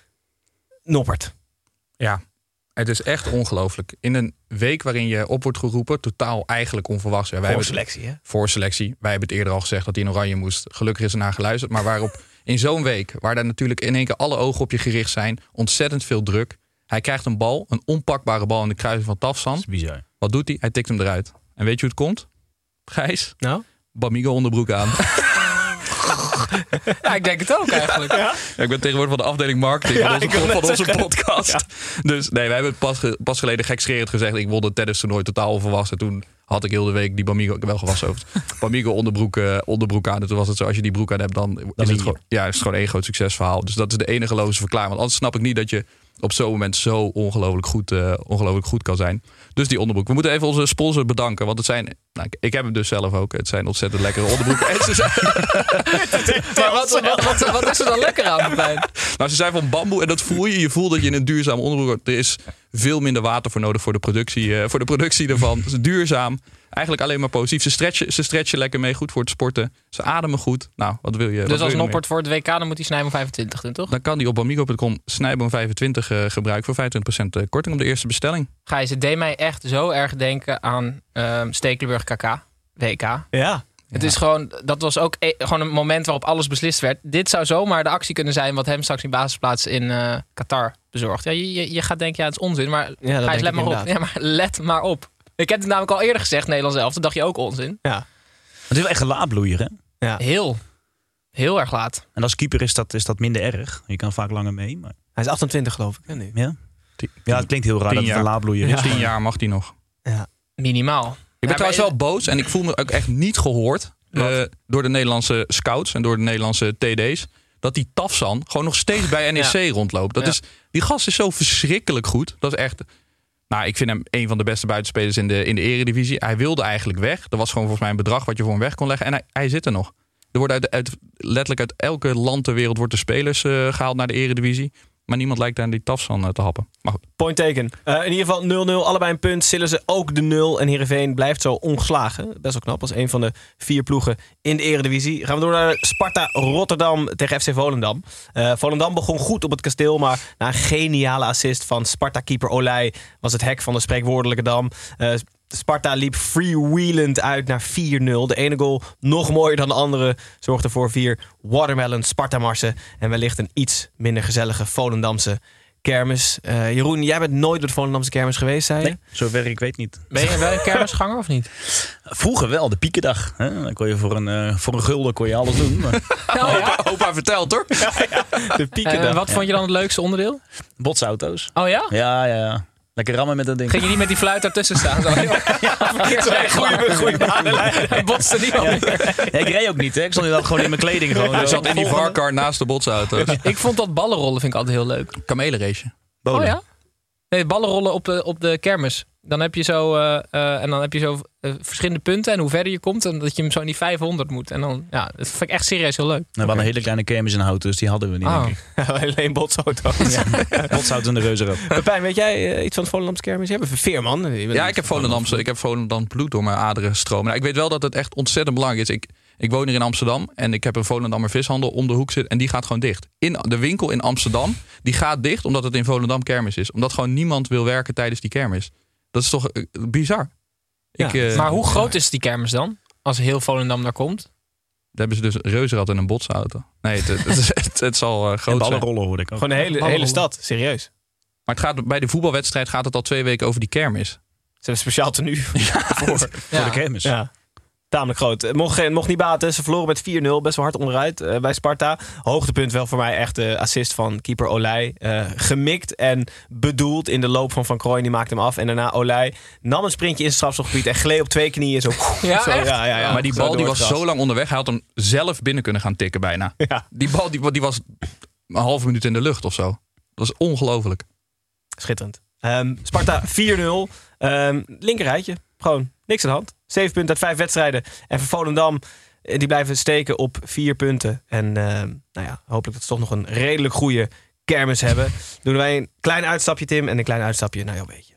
Noppert. Ja. Het is echt ongelooflijk. In een week waarin je op wordt geroepen, totaal eigenlijk onverwachts. Ja, wij voor selectie, hè? Voor selectie. Wij hebben het eerder al gezegd dat hij in oranje moest. Gelukkig is er naar geluisterd. Maar waarop in zo'n week, waar daar natuurlijk in één keer alle ogen op je gericht zijn, ontzettend veel druk. Hij krijgt een bal, een onpakbare bal in de kruising van Tafsan. Dat is bizar. Wat doet hij? Hij tikt hem eruit. En weet je hoe het komt? Gijs? Nou? Bamigo onderbroek aan. Ja, ik denk het ook eigenlijk. Ja? Ja, ik ben tegenwoordig van de afdeling marketing ja, van onze, van onze podcast. Ja. Dus nee, wij hebben het pas, pas geleden gekscherend gezegd. Ik wilde het tennistoernooi totaal onvolwassen. Toen had ik heel de week die Bamigo, wel gewassen over Bamigo onderbroek, uh, onderbroek aan. En toen was het zo, als je die broek aan hebt, dan, dan is het gewoon, ja, is het gewoon één groot succesverhaal. Dus dat is de enige logische verklaring. Want anders snap ik niet dat je op zo'n moment zo ongelooflijk goed, uh, ongelooflijk goed kan zijn. Dus die onderbroek. We moeten even onze sponsor bedanken. Want het zijn, nou, ik heb hem dus zelf ook. Het zijn ontzettend lekkere onderbroeken. En ze zijn... maar wat, wat, wat, wat is er dan lekker aan, Pepijn? Nou, ze zijn van bamboe en dat voel je. Je voelt dat je in een duurzaam onderbroek hebt. Er is veel minder water voor nodig voor de productie, uh, voor de productie ervan. Het is duurzaam. Eigenlijk alleen maar positief. Ze stretchen, ze stretchen lekker mee, goed voor het sporten. Ze ademen goed. Nou, wat wil je? Dus als Noppert voor het W K, dan moet hij Snijboom vijfentwintig doen, toch? Dan kan hij op bamigo punt com Snijboom vijfentwintig uh, gebruiken voor vijfentwintig procent korting op de eerste bestelling. Gijs, het deed mij echt zo erg denken aan uh, Stekelenburg K K, W K. Ja. Het is gewoon, dat was ook e- gewoon een moment waarop alles beslist werd. Dit zou zomaar de actie kunnen zijn wat hem straks in basisplaats in uh, Qatar bezorgt. Ja, je, je, je gaat denken, ja, het is onzin, maar ja, Gijs, let maar inderdaad. op. Ja, maar let maar op. Ik heb het namelijk al eerder gezegd, Nederlands elftal, dacht je ook onzin. Ja. Het is wel echt een laadbloeier, hè? Ja. Heel. Heel erg laat. En als keeper is dat, is dat minder erg. Je kan vaak langer mee. Maar... Hij is achtentwintig, geloof ik. Hè, nu. Ja? Ja, het klinkt heel raar dat het een laadbloeier is. Ja. Tien jaar mag hij nog. Ja. Minimaal. Ik ben trouwens wel boos en ik voel me ook echt niet gehoord uh, door de Nederlandse scouts en door de Nederlandse T D's. Dat die Tafsan gewoon nog steeds bij N E C ja. rondloopt. Dat ja. is, die gast is zo verschrikkelijk goed. Dat is echt... Nou, ik vind hem een van de beste buitenspelers in de, in de eredivisie. Hij wilde eigenlijk weg. Er was gewoon volgens mij een bedrag wat je voor hem weg kon leggen. En hij, hij zit er nog. Er worden uit, uit, letterlijk uit elke land ter wereld wordt de spelers uh, gehaald naar de eredivisie. Maar niemand lijkt aan die Tafsan uh, te happen. Maar goed. Point taken. Uh, in ieder geval nul nul. Allebei een punt. Sillissen ook de nul. En Heerenveen blijft zo ongeslagen. Best wel knap. Als een van de vier ploegen in de eredivisie. Gaan we door naar Sparta Rotterdam tegen F C Volendam. Uh, Volendam begon goed op het kasteel. Maar na een geniale assist van Sparta-keeper Olij was het hek van de spreekwoordelijke dam. Uh, Sparta liep freewheelend uit naar vier nul. De ene goal nog mooier dan de andere zorgde voor vier watermelon Sparta-marsen. En wellicht een iets minder gezellige Volendamse kermis. Uh, Jeroen, jij bent nooit door de Volendamse kermis geweest, zei je? Nee, zover ik weet niet. Ben je wel een kermisganger of niet? Vroeger wel, de piekendag. Hè? Dan kon je voor een, uh, voor een gulden kon je alles doen. Maar... Oh, ja? Opa, opa vertelt hoor. Ja, ja. De piekendag. Uh, wat vond je dan het leukste onderdeel? Botsauto's. Oh ja? Ja, ja, ja. Lekker rammen met dat ding. Ging je niet met die fluit ertussen staan? Zo. Ja, goede, goede banen. Hij botste niet op. Ja. Ja, ik reed ook niet, hè. Ik stond inderdaad gewoon in mijn kleding. Gewoon. Hij zat in die varkar naast de botsauto's. Ik vond dat ballenrollen vind ik altijd heel leuk. Kamelenrace. Oh ja? Nee, ballenrollen op de, op de kermis. Dan heb je zo, uh, uh, en dan heb je zo uh, verschillende punten. En hoe verder je komt, en dat je hem zo in die vijfhonderd moet. En dan, ja, dat vind ik echt serieus heel leuk. Nou, we hadden een hele kleine kermis in Hout, dus die hadden we niet, oh. denk ik. Alleen botsauto's. Ja. Botsauto's en de reuzenrad. Pepijn, weet jij uh, iets van het Volendamse kermis? Je bent een veerman. Ja, ik heb Volendamse. Ik heb Volendam bloed door mijn aderen stromen. Nou, ik weet wel dat het echt ontzettend belangrijk is. Ik, ik woon hier in Amsterdam en ik heb een Volendammer vishandel om de hoek zitten. En die gaat gewoon dicht. In de winkel in Amsterdam, die gaat dicht omdat het in Volendam kermis is. Omdat gewoon niemand wil werken tijdens die kermis. Dat is toch uh, bizar. Ja. Ik, uh, maar hoe groot is die kermis dan? Als heel Volendam daar komt? Daar hebben ze dus een reuzenrad en een botsauto. Nee, het, het, het, het, het zal uh, groot zijn. Ballenrollen hoor ik ook. Gewoon de hele, hele stad, serieus. Maar het gaat, bij de voetbalwedstrijd gaat het al twee weken over die kermis. Ze hebben een speciaal tenue ja, voor, voor ja. de kermis. Ja. Tamelijk groot. Het mocht, mocht niet baten. Ze verloren met vier nul. Best wel hard onderuit uh, bij Sparta. Hoogtepunt wel voor mij echt de assist van keeper Olij. Uh, gemikt en bedoeld in de loop van Van Krooijen. Die maakte hem af. En daarna Olij nam een sprintje in zijn strafschopgebied. En gleed op twee knieën. Zo, ja, zo, ja, ja, ja. Maar die bal die was zo lang onderweg. Hij had hem zelf binnen kunnen gaan tikken bijna. Ja. Die bal die, die was een halve minuut in de lucht of zo. Dat was ongelooflijk. Schitterend. Um, Sparta vier nul. Um, linkerrijtje. Gewoon niks aan de hand. Zeven punten uit vijf wedstrijden. En voor Volendam, die blijven steken op vier punten. En uh, nou ja, hopelijk dat ze toch nog een redelijk goede kermis hebben. Doen wij een klein uitstapje, Tim. En een klein uitstapje naar jouw beetje.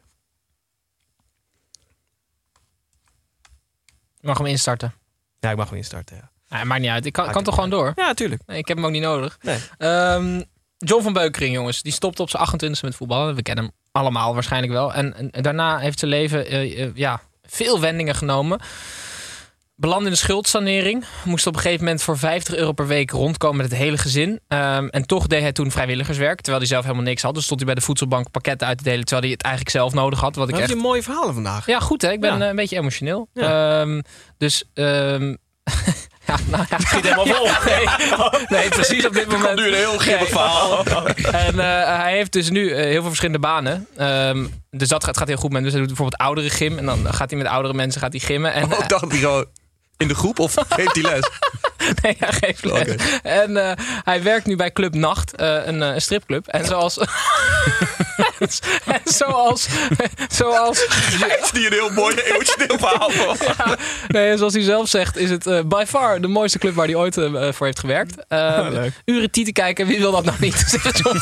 Je mag hem instarten. Ja, ik mag hem instarten, ja. Ja, maakt niet uit. Ik kan, kan toch gewoon door? Ja, tuurlijk. Nee, ik heb hem ook niet nodig. Nee. Um, John van Beukering, jongens. Die stopte op zijn achtentwintigste met voetballen. We kennen hem allemaal waarschijnlijk wel. En, en daarna heeft zijn leven uh, uh, ja, veel wendingen genomen. Belandde in de schuldsanering. Moest op een gegeven moment voor vijftig euro per week rondkomen met het hele gezin. Um, en toch deed hij toen vrijwilligerswerk. Terwijl hij zelf helemaal niks had. Dus stond hij bij de voedselbank pakketten uit te delen. Terwijl hij het eigenlijk zelf nodig had. Wat ik dat echt... is een mooie verhalen vandaag. Ja, goed hè. Ik ben ja. uh, een beetje emotioneel. Ja. Um, dus... Um... Ja, nou ja. Schiet helemaal vol. Nee, nee, precies op dit moment. Dat nu een heel grimmig verhaal. En uh, hij heeft dus nu uh, heel veel verschillende banen. Um, dus dat gaat, gaat heel goed met. Dus hij doet bijvoorbeeld oudere gym. En dan gaat hij met oudere mensen gaat hij gymmen. En, oh, dacht hij gewoon in de groep of geeft hij les? Nee, hij geeft les. Okay. En uh, hij werkt nu bij Club Nacht, uh, een, uh, een stripclub. En zoals... en zoals... zoals is die een heel mooi emotioneel verhaal van. Ja, nee, zoals hij zelf zegt, is het uh, by far de mooiste club waar hij ooit uh, voor heeft gewerkt. Uh, oh, uren tieten kijken, wie wil dat nou niet?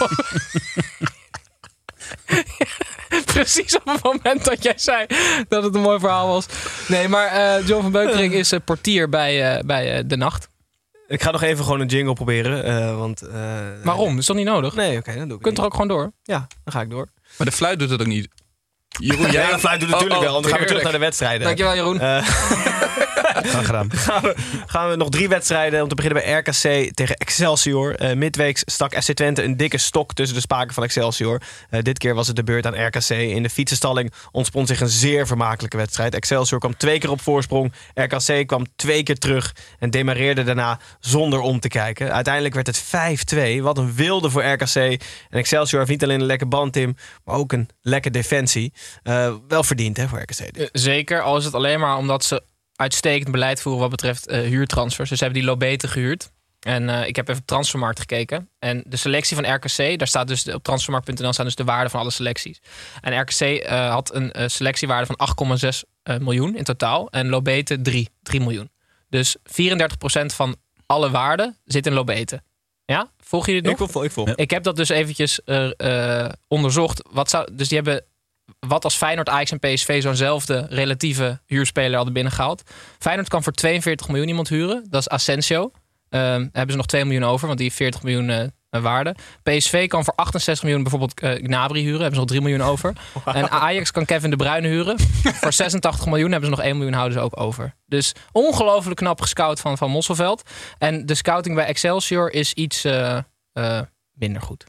Precies op het moment dat jij zei dat het een mooi verhaal was. Nee, maar uh, John van Beukering is uh, portier bij, uh, bij uh, De Nacht. Ik ga nog even gewoon een jingle proberen. Uh, want, uh, Waarom? Dat is toch niet nodig? Nee, oké, okay, dan doe ik. Kunt toch ook gewoon door? Ja, dan ga ik door. Maar de fluit doet het ook niet. Jeroen, jij ja, de fluit doet het natuurlijk oh, oh, wel, want dan gaan we terug naar de wedstrijden. Dankjewel, Jeroen. Uh, Graag gedaan. Gaan we, gaan we nog drie wedstrijden. Om te beginnen bij R K C tegen Excelsior. Uh, midweeks stak F C Twente een dikke stok tussen de spaken van Excelsior. Uh, dit keer was het de beurt aan R K C. In de fietsenstalling ontspon zich een zeer vermakelijke wedstrijd. Excelsior kwam twee keer op voorsprong. R K C kwam twee keer terug en demareerde daarna zonder om te kijken. Uiteindelijk werd het vijf twee. Wat een wilde voor R K C. En Excelsior heeft niet alleen een lekker bandteam, maar ook een lekker defensie. Uh, wel verdiend hè, voor R K C. Uh, zeker, al is het alleen maar omdat ze uitstekend beleid voeren wat betreft uh, huurtransfers. Dus ze hebben die Lobete gehuurd. En uh, ik heb even op Transfermarkt gekeken. En de selectie van R K C, daar staat dus op transfermarkt punt n l staan dus de waarde van alle selecties. En R K C uh, had een uh, selectiewaarde van acht komma zes uh, miljoen in totaal. En Lobete drie miljoen. Dus vierendertig procent van alle waarde zit in Lobete. Ja? Volg je dit nog? Ik volg. Ik, volg. ik heb dat dus eventjes uh, uh, onderzocht. Wat zou, dus die hebben, wat als Feyenoord, Ajax en P S V zo'nzelfde relatieve huurspeler hadden binnengehaald. Feyenoord kan voor tweeënveertig miljoen iemand huren. Dat is Asensio. Uh, hebben ze nog twee miljoen over, want die heeft veertig miljoen uh, waarde. P S V kan voor achtenzestig miljoen bijvoorbeeld uh, Gnabry huren. Hebben ze nog drie miljoen over. Wow. En Ajax kan Kevin De Bruyne huren. Voor zesentachtig miljoen hebben ze nog één miljoen houden ze ook over. Dus ongelooflijk knap gescout van Van Mosselveld. En de scouting bij Excelsior is iets uh, uh, minder goed.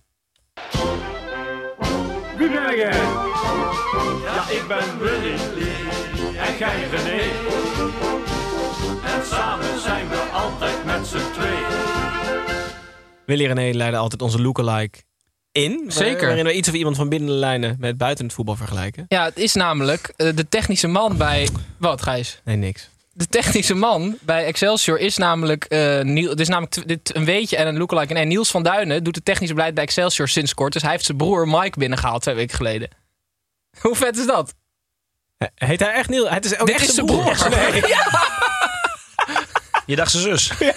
Wie ben jij? Ja, ik ben Willy. En jij René. En samen zijn we altijd met z'n twee. Willy en René leiden altijd onze lookalike in. Zeker. Waarin we iets of iemand van binnen de lijnen met buiten het voetbal vergelijken. Ja, het is namelijk uh, de technische man bij... Wat, Gijs? Nee, niks. De technische man bij Excelsior is namelijk... Uh, Niel, dit is namelijk dit een weetje en een lookalike. En Niels van Duinen doet het technische beleid bij Excelsior sinds kort. Dus hij heeft zijn broer Mike binnengehaald twee weken geleden. Hoe vet is dat? Heet hij echt Niels? Het is ook dit echt is zijn zijn broer. broer. Nee. Ja. Je dacht zijn zus. Ja.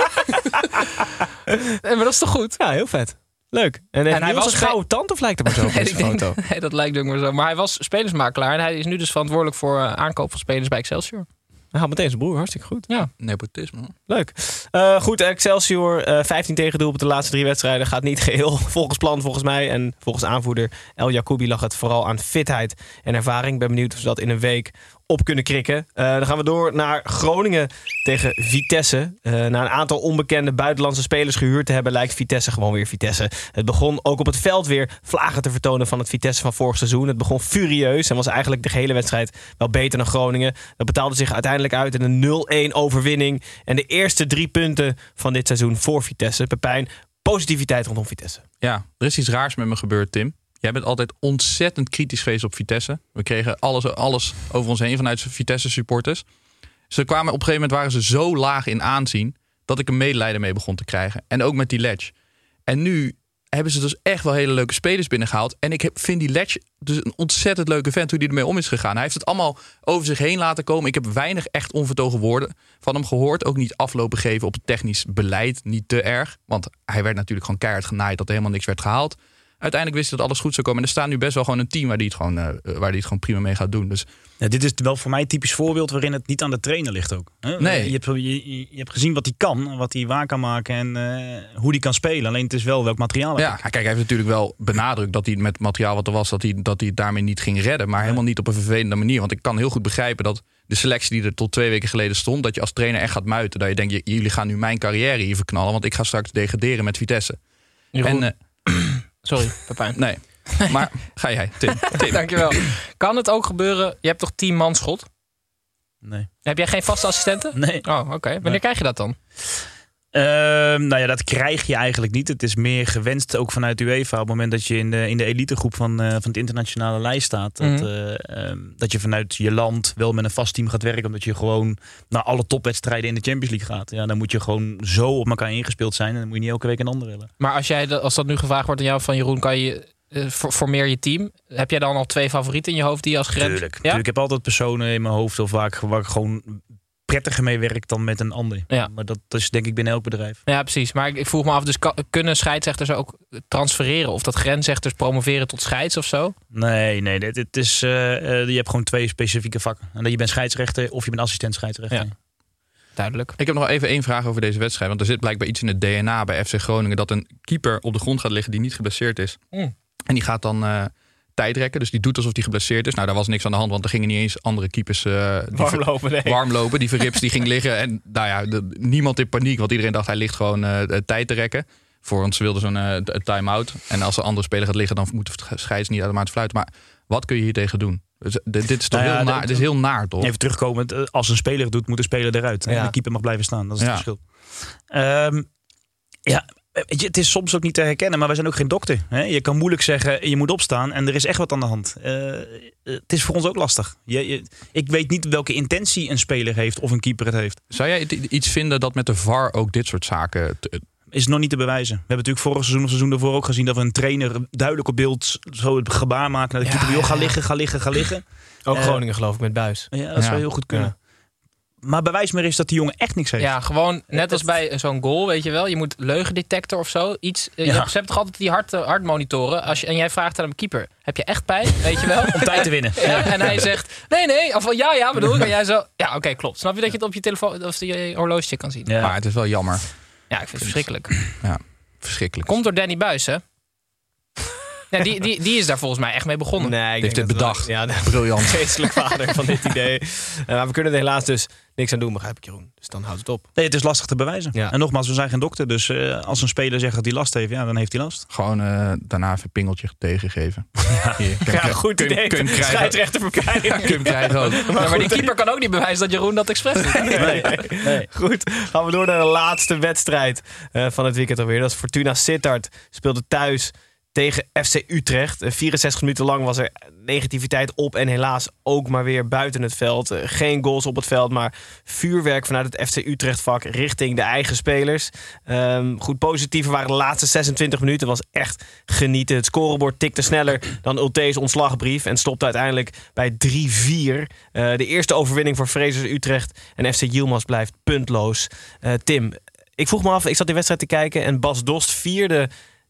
Maar dat is toch goed? Ja, heel vet. Leuk. En, en hij was een gouden tand of lijkt het maar zo op deze nee, foto? Nee, dat lijkt ook maar zo. Maar hij was spelersmakelaar en hij is nu dus verantwoordelijk voor uh, aankoop van spelers bij Excelsior. Hij had meteen zijn broer, hartstikke goed. Ja. Nepotisme. Leuk. Uh, goed, Excelsior, uh, vijftien tegendoelpunten de laatste drie wedstrijden. Gaat niet geheel volgens plan volgens mij. En volgens aanvoerder El Jacoubi lag het vooral aan fitheid en ervaring. Ik ben benieuwd of ze dat in een week op kunnen krikken. Uh, dan gaan we door naar Groningen tegen Vitesse. Uh, na een aantal onbekende buitenlandse spelers gehuurd te hebben, lijkt Vitesse gewoon weer Vitesse. Het begon ook op het veld weer vlagen te vertonen van het Vitesse van vorig seizoen. Het begon furieus en was eigenlijk de gehele wedstrijd wel beter dan Groningen. Dat betaalde zich uiteindelijk uit in een nul-één overwinning. En de eerste drie punten van dit seizoen voor Vitesse. Pepijn, positiviteit rondom Vitesse. Ja, er is iets raars met me gebeurd, Tim. Jij bent altijd ontzettend kritisch geweest op Vitesse. We kregen alles, alles over ons heen vanuit Vitesse supporters. Ze kwamen op een gegeven moment waren ze zo laag in aanzien dat ik een medelijden mee begon te krijgen. En ook met die Ledge. En nu hebben ze dus echt wel hele leuke spelers binnengehaald. En ik heb, vind die Ledge dus een ontzettend leuke vent hoe die ermee om is gegaan. Hij heeft het allemaal over zich heen laten komen. Ik heb weinig echt onvertogen woorden van hem gehoord. Ook niet aflopen geven op het technisch beleid. Niet te erg. Want hij werd natuurlijk gewoon keihard genaaid dat er helemaal niks werd gehaald. Uiteindelijk wist hij dat alles goed zou komen. En er staat nu best wel gewoon een team waar die het gewoon, uh, waar die het gewoon prima mee gaat doen. Dus ja, dit is wel voor mij een typisch voorbeeld waarin het niet aan de trainer ligt ook. Hè? Nee. Je, hebt, je, je hebt gezien wat hij kan, wat hij waar kan maken en uh, hoe hij kan spelen. Alleen het is wel welk materiaal. Ja, kijk, hij heeft natuurlijk wel benadrukt dat hij met het materiaal wat er was, dat hij, dat hij het daarmee niet ging redden. Maar helemaal niet op een vervelende manier. Want ik kan heel goed begrijpen dat de selectie die er tot twee weken geleden stond, dat je als trainer echt gaat muiten. Dat je denkt, jullie gaan nu mijn carrière hier verknallen, want ik ga straks degraderen met Vitesse. Jeroen. En, uh, Sorry, Pepijn. Nee, maar ga jij, Tim. Tim. Dankjewel. Kan het ook gebeuren, je hebt toch tien man schot? Nee. Heb jij geen vaste assistenten? Nee. Oh, oké. Okay. Wanneer nee. krijg je dat dan? Uh, nou ja, dat krijg je eigenlijk niet. Het is meer gewenst, ook vanuit UEFA. Op het moment dat je in de, in de elitegroep van, uh, van het internationale lijst staat. Dat, mm-hmm. uh, um, dat je vanuit je land wel met een vast team gaat werken. Omdat je gewoon naar alle topwedstrijden in de Champions League gaat. Ja, dan moet je gewoon zo op elkaar ingespeeld zijn. En dan moet je niet elke week een ander willen. Maar als, jij, als dat nu gevraagd wordt aan jou van Jeroen, kan je uh, formeer je team. Heb jij dan al twee favorieten in je hoofd die als grens? Tuurlijk. Ja? Tuurlijk. Ik heb altijd personen in mijn hoofd of waar ik, waar ik gewoon prettiger mee werkt dan met een ander. Ja. Maar dat is denk ik binnen elk bedrijf. Ja, precies. Maar ik, ik vroeg me af, dus kan, kunnen scheidsrechters ook transfereren? Of dat grensrechters promoveren tot scheids of zo? Nee, nee. Dit, dit is, uh, uh, je hebt gewoon twee specifieke vakken. En dat je bent scheidsrechter of je bent assistent scheidsrechter. Ja. Duidelijk. Ik heb nog even één vraag over deze wedstrijd. Want er zit blijkbaar iets in het D N A bij F C Groningen dat een keeper op de grond gaat liggen die niet geblesseerd is. Mm. En die gaat dan uh, tijdrekken. Dus die doet alsof hij geblesseerd is. Nou, daar was niks aan de hand, want er gingen niet eens andere keepers uh, warm lopen. Nee. Warm lopen. Die Verrips die ging liggen. En nou ja, de, niemand in paniek, want iedereen dacht hij ligt gewoon uh, tijd te rekken. Voor ons wilden zo'n uh, time-out. En als een andere speler gaat liggen, dan moet de scheids niet automatisch fluiten. Maar wat kun je hier tegen doen? Dus, dit, dit is toch nou ja, heel naar. Dit is heel naar, toch? Even terugkomen. Als een speler het doet, moet de speler eruit. Ja. En de keeper mag blijven staan. Dat is het ja. verschil. Um, ja. Het is soms ook niet te herkennen, maar wij zijn ook geen dokter. Hè? Je kan moeilijk zeggen, je moet opstaan en er is echt wat aan de hand. Uh, het is voor ons ook lastig. Je, je, ik weet niet welke intentie een speler heeft of een keeper het heeft. Zou jij iets vinden dat met de V A R ook dit soort zaken... Te... Is nog niet te bewijzen. We hebben natuurlijk vorig seizoen of seizoen daarvoor ook gezien dat we een trainer duidelijk op beeld zo het gebaar maken naar de keeper. Ja, ga liggen, ga liggen, ga liggen. Ook uh, Groningen geloof ik met Buis. Ja, dat ja. zou heel goed kunnen. Ja. Maar bewijs maar eens dat die jongen echt niks heeft. Ja, gewoon net als bij zo'n goal, weet je wel. Je moet leugendetector of zo. Iets, ja. je, hebt, ze hebben toch altijd die hart, hartmonitoren. Als je, en jij vraagt aan een keeper, heb je echt pijn? Weet je wel? Om tijd te winnen. Ja, en hij zegt, nee, nee. Of ja, ja, bedoel ik. En jij zo, ja, oké, okay, klopt. Snap je dat je het op je telefoon of je horloge kan zien? Ja. Maar het is wel jammer. Ja, ik vind het verschrikkelijk. Ja, verschrikkelijk. Komt door Danny Buis, hè? Ja, die, die, die is daar volgens mij echt mee begonnen. Nee, ik heeft het bedacht. Wel, ja, de briljant. Geestelijk vader van dit idee. Uh, maar we kunnen er helaas dus niks aan doen, begrijp ik, Jeroen. Dus dan houdt het op. Nee, het is lastig te bewijzen. Ja. En nogmaals, we zijn geen dokter. Dus uh, als een speler zegt dat hij last heeft, ja, dan heeft hij last. Gewoon uh, daarna even een pingeltje tegengeven. Ja, Hier, kun, ja goed kun, idee. Kun scheidsrechter verblijven. Ja, kun je hem krijgen ook. Maar, maar, maar die keeper kan ook niet bewijzen dat Jeroen dat expres doet. Nee, nee, nee. nee. Goed, gaan we door naar de laatste wedstrijd uh, van het weekend alweer. Dat is Fortuna Sittard. Speelde thuis tegen F C Utrecht. vierenzestig minuten lang was er negativiteit op en helaas ook maar weer buiten het veld. Geen goals op het veld, maar vuurwerk vanuit het F C Utrecht-vak richting de eigen spelers. Um, goed, positiever waren de laatste zesentwintig minuten. Was echt genieten. Het scorebord tikte sneller dan Ulte's ontslagbrief en stopte uiteindelijk bij drie vier. Uh, de eerste overwinning voor Frasers Utrecht en F C Yilmaz blijft puntloos. Uh, Tim, ik vroeg me af, ik zat die wedstrijd te kijken en Bas Dost vierde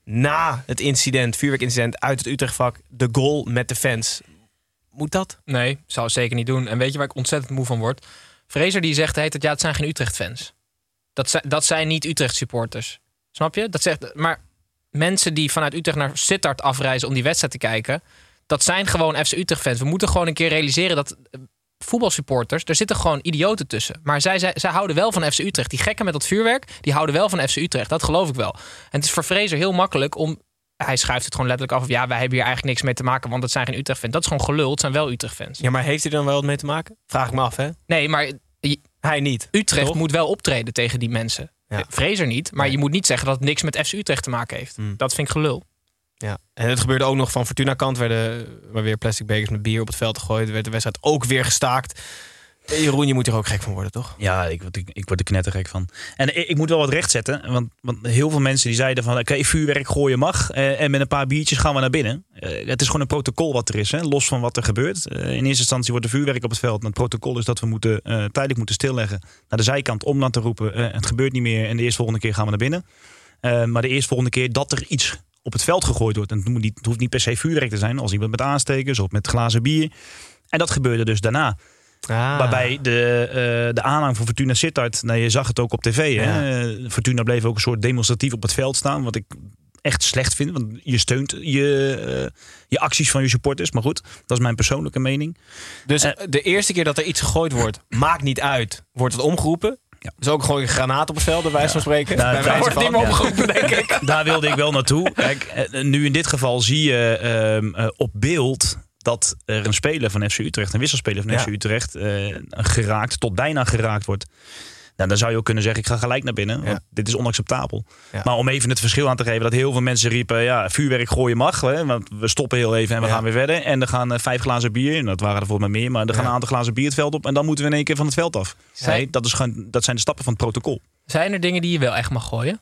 na het incident, vuurwerkincident uit het Utrecht-vak, de goal met de fans. Moet dat? Nee, zou het zeker niet doen. En weet je waar ik ontzettend moe van word? Fraser die zegt heet dat ja, het zijn geen Utrecht-fans. Dat zijn, dat zijn niet Utrecht-supporters. Snap je? Dat zegt, maar mensen die vanuit Utrecht naar Sittard afreizen om die wedstrijd te kijken, dat zijn gewoon F C Utrecht-fans. We moeten gewoon een keer realiseren dat voetbalsupporters, er zitten gewoon idioten tussen. Maar zij, zij, zij houden wel van F C Utrecht. Die gekken met dat vuurwerk, die houden wel van F C Utrecht. Dat geloof ik wel. En het is voor Fraser heel makkelijk om... Hij schuift het gewoon letterlijk af. Of ja, wij hebben hier eigenlijk niks mee te maken, want dat zijn geen Utrecht-fans. Dat is gewoon gelul. Het zijn wel Utrecht-fans. Ja, maar heeft hij er dan wel wat mee te maken? Vraag ik me af, hè? Nee, maar hij niet. Utrecht toch? Moet wel optreden tegen die mensen. Ja. Fraser niet, maar nee. Je moet niet zeggen dat het niks met F C Utrecht te maken heeft. Hmm. Dat vind ik gelul. Ja, en het gebeurde ook nog van Fortuna kant. Werden er weer plastic bekers met bier op het veld gegooid. Werd de wedstrijd ook weer gestaakt. Jeroen, je moet er ook gek van worden, toch? Ja, ik word, ik, ik word er knettergek van. En ik, ik moet wel wat rechtzetten. Want, want heel veel mensen die zeiden van... oké, okay, vuurwerk gooien mag. Uh, en met een paar biertjes gaan we naar binnen. Uh, het is gewoon een protocol wat er is. Hè, los van wat er gebeurt. Uh, in eerste instantie wordt er vuurwerk op het veld. En het protocol is dat we moeten, uh, tijdelijk moeten stilleggen. Naar de zijkant om laten roepen. Uh, het gebeurt niet meer. En de eerstvolgende keer gaan we naar binnen. Uh, maar de eerstvolgende keer dat er iets op het veld gegooid wordt. En het, moet niet, het hoeft niet per se vuurwerk te zijn. Als iemand met aanstekers of met glazen bier. En dat gebeurde dus daarna. Ah. Waarbij de, uh, de aanhang van Fortuna Sittard, nou, je zag het ook op tv. Ja. Hè? Uh, Fortuna bleef ook een soort demonstratief op het veld staan. Wat ik echt slecht vind. Want je steunt je, uh, je acties van je supporters. Maar goed, dat is mijn persoonlijke mening. Dus uh, de eerste keer dat er iets gegooid wordt, maakt niet uit. Wordt het omgeroepen? Ja. Dus ook gewoon een granaat op het veld, bij wijze ja. van spreken. Nou, bij wijze wordt het niet meer opgeroepen, ja. denk ik. Daar wilde ik wel naartoe. Kijk, nu in dit geval zie je uh, uh, op beeld dat er een speler van F C Utrecht, een wisselspeler van ja. F C Utrecht, uh, geraakt, tot bijna geraakt wordt. Nou, dan zou je ook kunnen zeggen, ik ga gelijk naar binnen. Want ja. dit is onacceptabel. Ja. Maar om even het verschil aan te geven, dat heel veel mensen riepen, ja, vuurwerk gooien mag. Hè, want we stoppen heel even en we ja. gaan weer verder. En er gaan uh, vijf glazen bier, en dat waren er volgens mij meer, maar er gaan ja. een aantal glazen bier het veld op. En dan moeten we in één keer van het veld af. Zijn... Nee, dat, is gewoon, dat zijn de stappen van het protocol. Zijn er dingen die je wel echt mag gooien?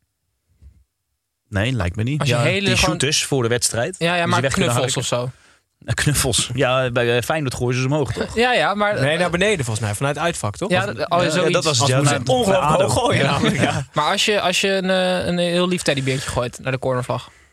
Nee, lijkt me niet. Als je ja, hele die gewoon... shooters voor de wedstrijd. Ja, ja maar knuffels of zo. Knuffels. Ja, bij Feyenoord gooien ze omhoog, toch? Ja, ja, maar... Nee, naar beneden volgens mij, vanuit uitvak, toch? Ja, of, oh, ja dat was het. Ja, ja, ongelooflijk hoog gooien. Ja. Ja. Maar als je, als je een, een heel lief teddybeertje gooit naar de cornervlag.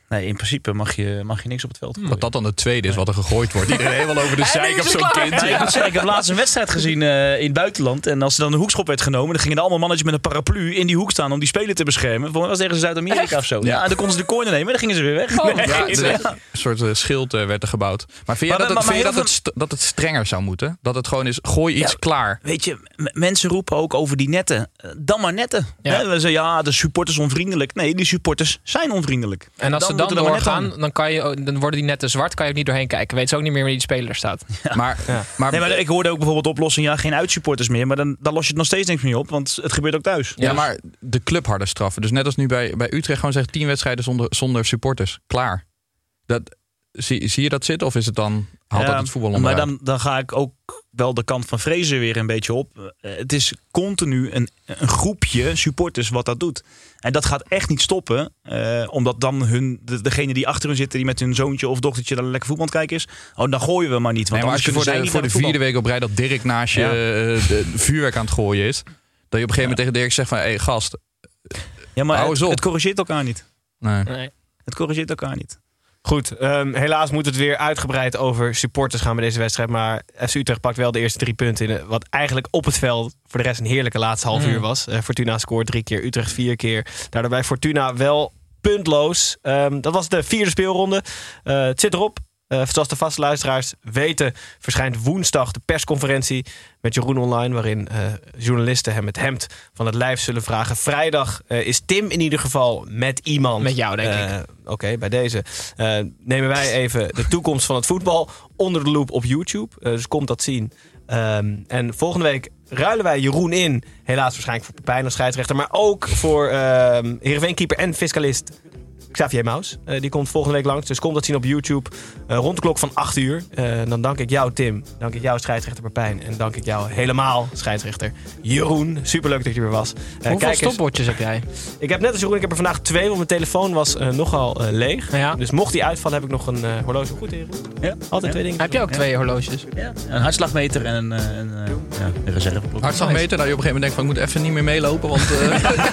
Nee, in principe mag je, mag je niks op het veld gooien. Dat dat dan de tweede is wat er gegooid wordt. Iedereen helemaal over de zeik op zo'n kind. Ja, ik, moet zeggen, ik heb laatst een wedstrijd gezien uh, in het buitenland. En als er dan een hoekschop werd genomen, dan gingen er allemaal mannetjes met een paraplu in die hoek staan om die speler te beschermen. Volgens mij was tegen Zuid-Amerika Echt? of zo. Ja. ja, en dan konden ze de corner nemen en dan gingen ze weer weg. Oh, nee, ja, de, ja. Een soort uh, schild uh, werd er gebouwd. Maar vind jij maar, dat, het, maar, vind maar je dat, het, dat het strenger zou moeten? Dat het gewoon is, gooi iets ja, klaar. Weet je, m- mensen roepen ook over die netten. Dan maar netten. Ja. He, we zeggen, ja, de supporters onvriendelijk. Nee, die supporters zijn onvriendelijk. En als dan ze dan doorgaan, dan, kan je, dan worden die netten zwart, kan je ook niet doorheen kijken. Weet ze ook niet meer waar die speler staat. Ja. Maar, ja. maar, nee, maar ik hoorde ook bijvoorbeeld oplossing, ja, geen uitsupporters meer. Maar dan, dan los je het nog steeds niks meer op, want het gebeurt ook thuis. Ja, ja, maar de club harde straffen. Dus net als nu bij, bij Utrecht gewoon zeggen tien wedstrijden zonder, zonder supporters. Klaar. Dat, zie, zie je dat zitten of is het dan, haalt ja, dat het voetbal onderuit? Maar dan, dan ga ik ook wel de kant van vrezen weer een beetje op. Uh, het is continu een, een groepje supporters wat dat doet. En dat gaat echt niet stoppen. Uh, omdat dan hun, de, degene die achter hun zitten, die met hun zoontje of dochtertje dan lekker voetbal aan het kijken is. Oh, dan gooien we maar niet. Want nee, maar als je voor de, voor de vierde week op rij dat Dirk naast je ja. uh, de vuurwerk aan het gooien is. Dat je op een gegeven moment ja. tegen Dirk zegt van, hé hey, gast. Ja, maar het, het corrigeert elkaar niet. Nee. nee. Het corrigeert elkaar niet. Goed, um, helaas moet het weer uitgebreid over supporters gaan bij deze wedstrijd. Maar F C Utrecht pakt wel de eerste drie punten in. Wat eigenlijk op het veld voor de rest een heerlijke laatste half uur was. Uh, Fortuna scoort drie keer, Utrecht vier keer. Daardoor bij Fortuna wel puntloos. Um, dat was de vierde speelronde. Uh, het zit erop. Uh, zoals de vaste luisteraars weten, verschijnt woensdag de persconferentie met Jeroen Online, waarin uh, journalisten hem het hemd van het lijf zullen vragen. Vrijdag uh, is Tim in ieder geval met iemand. Met jou, denk uh, ik. Oké, okay, bij deze uh, nemen wij even de toekomst van het voetbal onder de loep op YouTube. Uh, dus komt dat zien. Um, en volgende week ruilen wij Jeroen in. Helaas waarschijnlijk voor Pepijn als scheidsrechter, maar ook voor uh, Heerenveen-keeper en fiscalist Xavier Maus. Uh, die komt volgende week langs. Dus komt dat zien op YouTube. Uh, rond de klok van acht uur. Uh, dan dank ik jou, Tim. Dank ik jou, scheidsrechter Pepijn. En dank ik jou helemaal, scheidsrechter Jeroen. Superleuk dat je er weer was. Uh, Hoeveel stopwatches heb jij? Ik heb net als Jeroen, ik heb er vandaag twee. Want mijn telefoon was uh, nogal uh, leeg. Ja. Dus mocht die uitvallen, heb ik nog een uh, horloge. Goed, Jeroen? Ja. Altijd ja. twee dingen. Heb je ook ja. twee horloges? Ja. Een hartslagmeter en een, uh, een, uh, ja, een reserveklok. Hartslagmeter, nou je op een gegeven moment denkt van ik moet even niet meer meelopen. Want uh...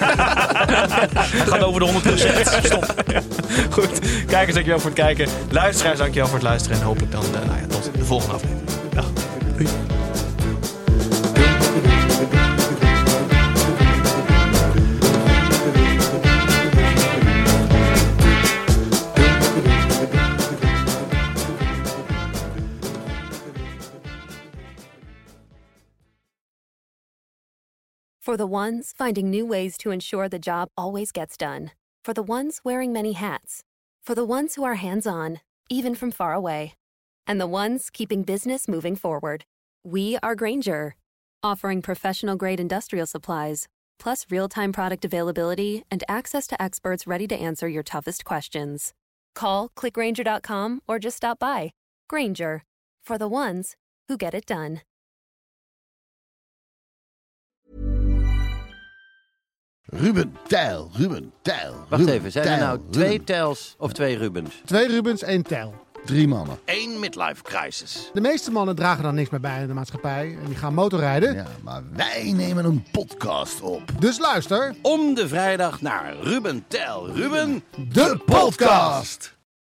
hij gaat over de honderd procent. Stop. Goed. Kijkers, dankjewel voor het kijken. Luisteraars, dankjewel voor het luisteren. En hopelijk dan uh, nou ja, tot de volgende aflevering. Dag. Doei. For the ones finding new ways to ensure the job always gets done. For the ones wearing many hats. For the ones who are hands-on, even from far away. And the ones keeping business moving forward. We are Grainger, offering professional-grade industrial supplies, plus real-time product availability and access to experts ready to answer your toughest questions. Call, click grainger dot com, or just stop by. Grainger, for the ones who get it done. Ruben Tijl, Ruben Tijl. Wacht Ruben, even, zijn Tijl, er nou twee Ruben. Tijls of twee Rubens? Twee Rubens, één Tijl. Drie mannen. Eén midlife crisis. De meeste mannen dragen dan niks meer bij in de maatschappij en die gaan motorrijden. Ja, maar wij nemen een podcast op. Dus luister. Om de vrijdag naar Ruben Tijl. Ruben, de podcast.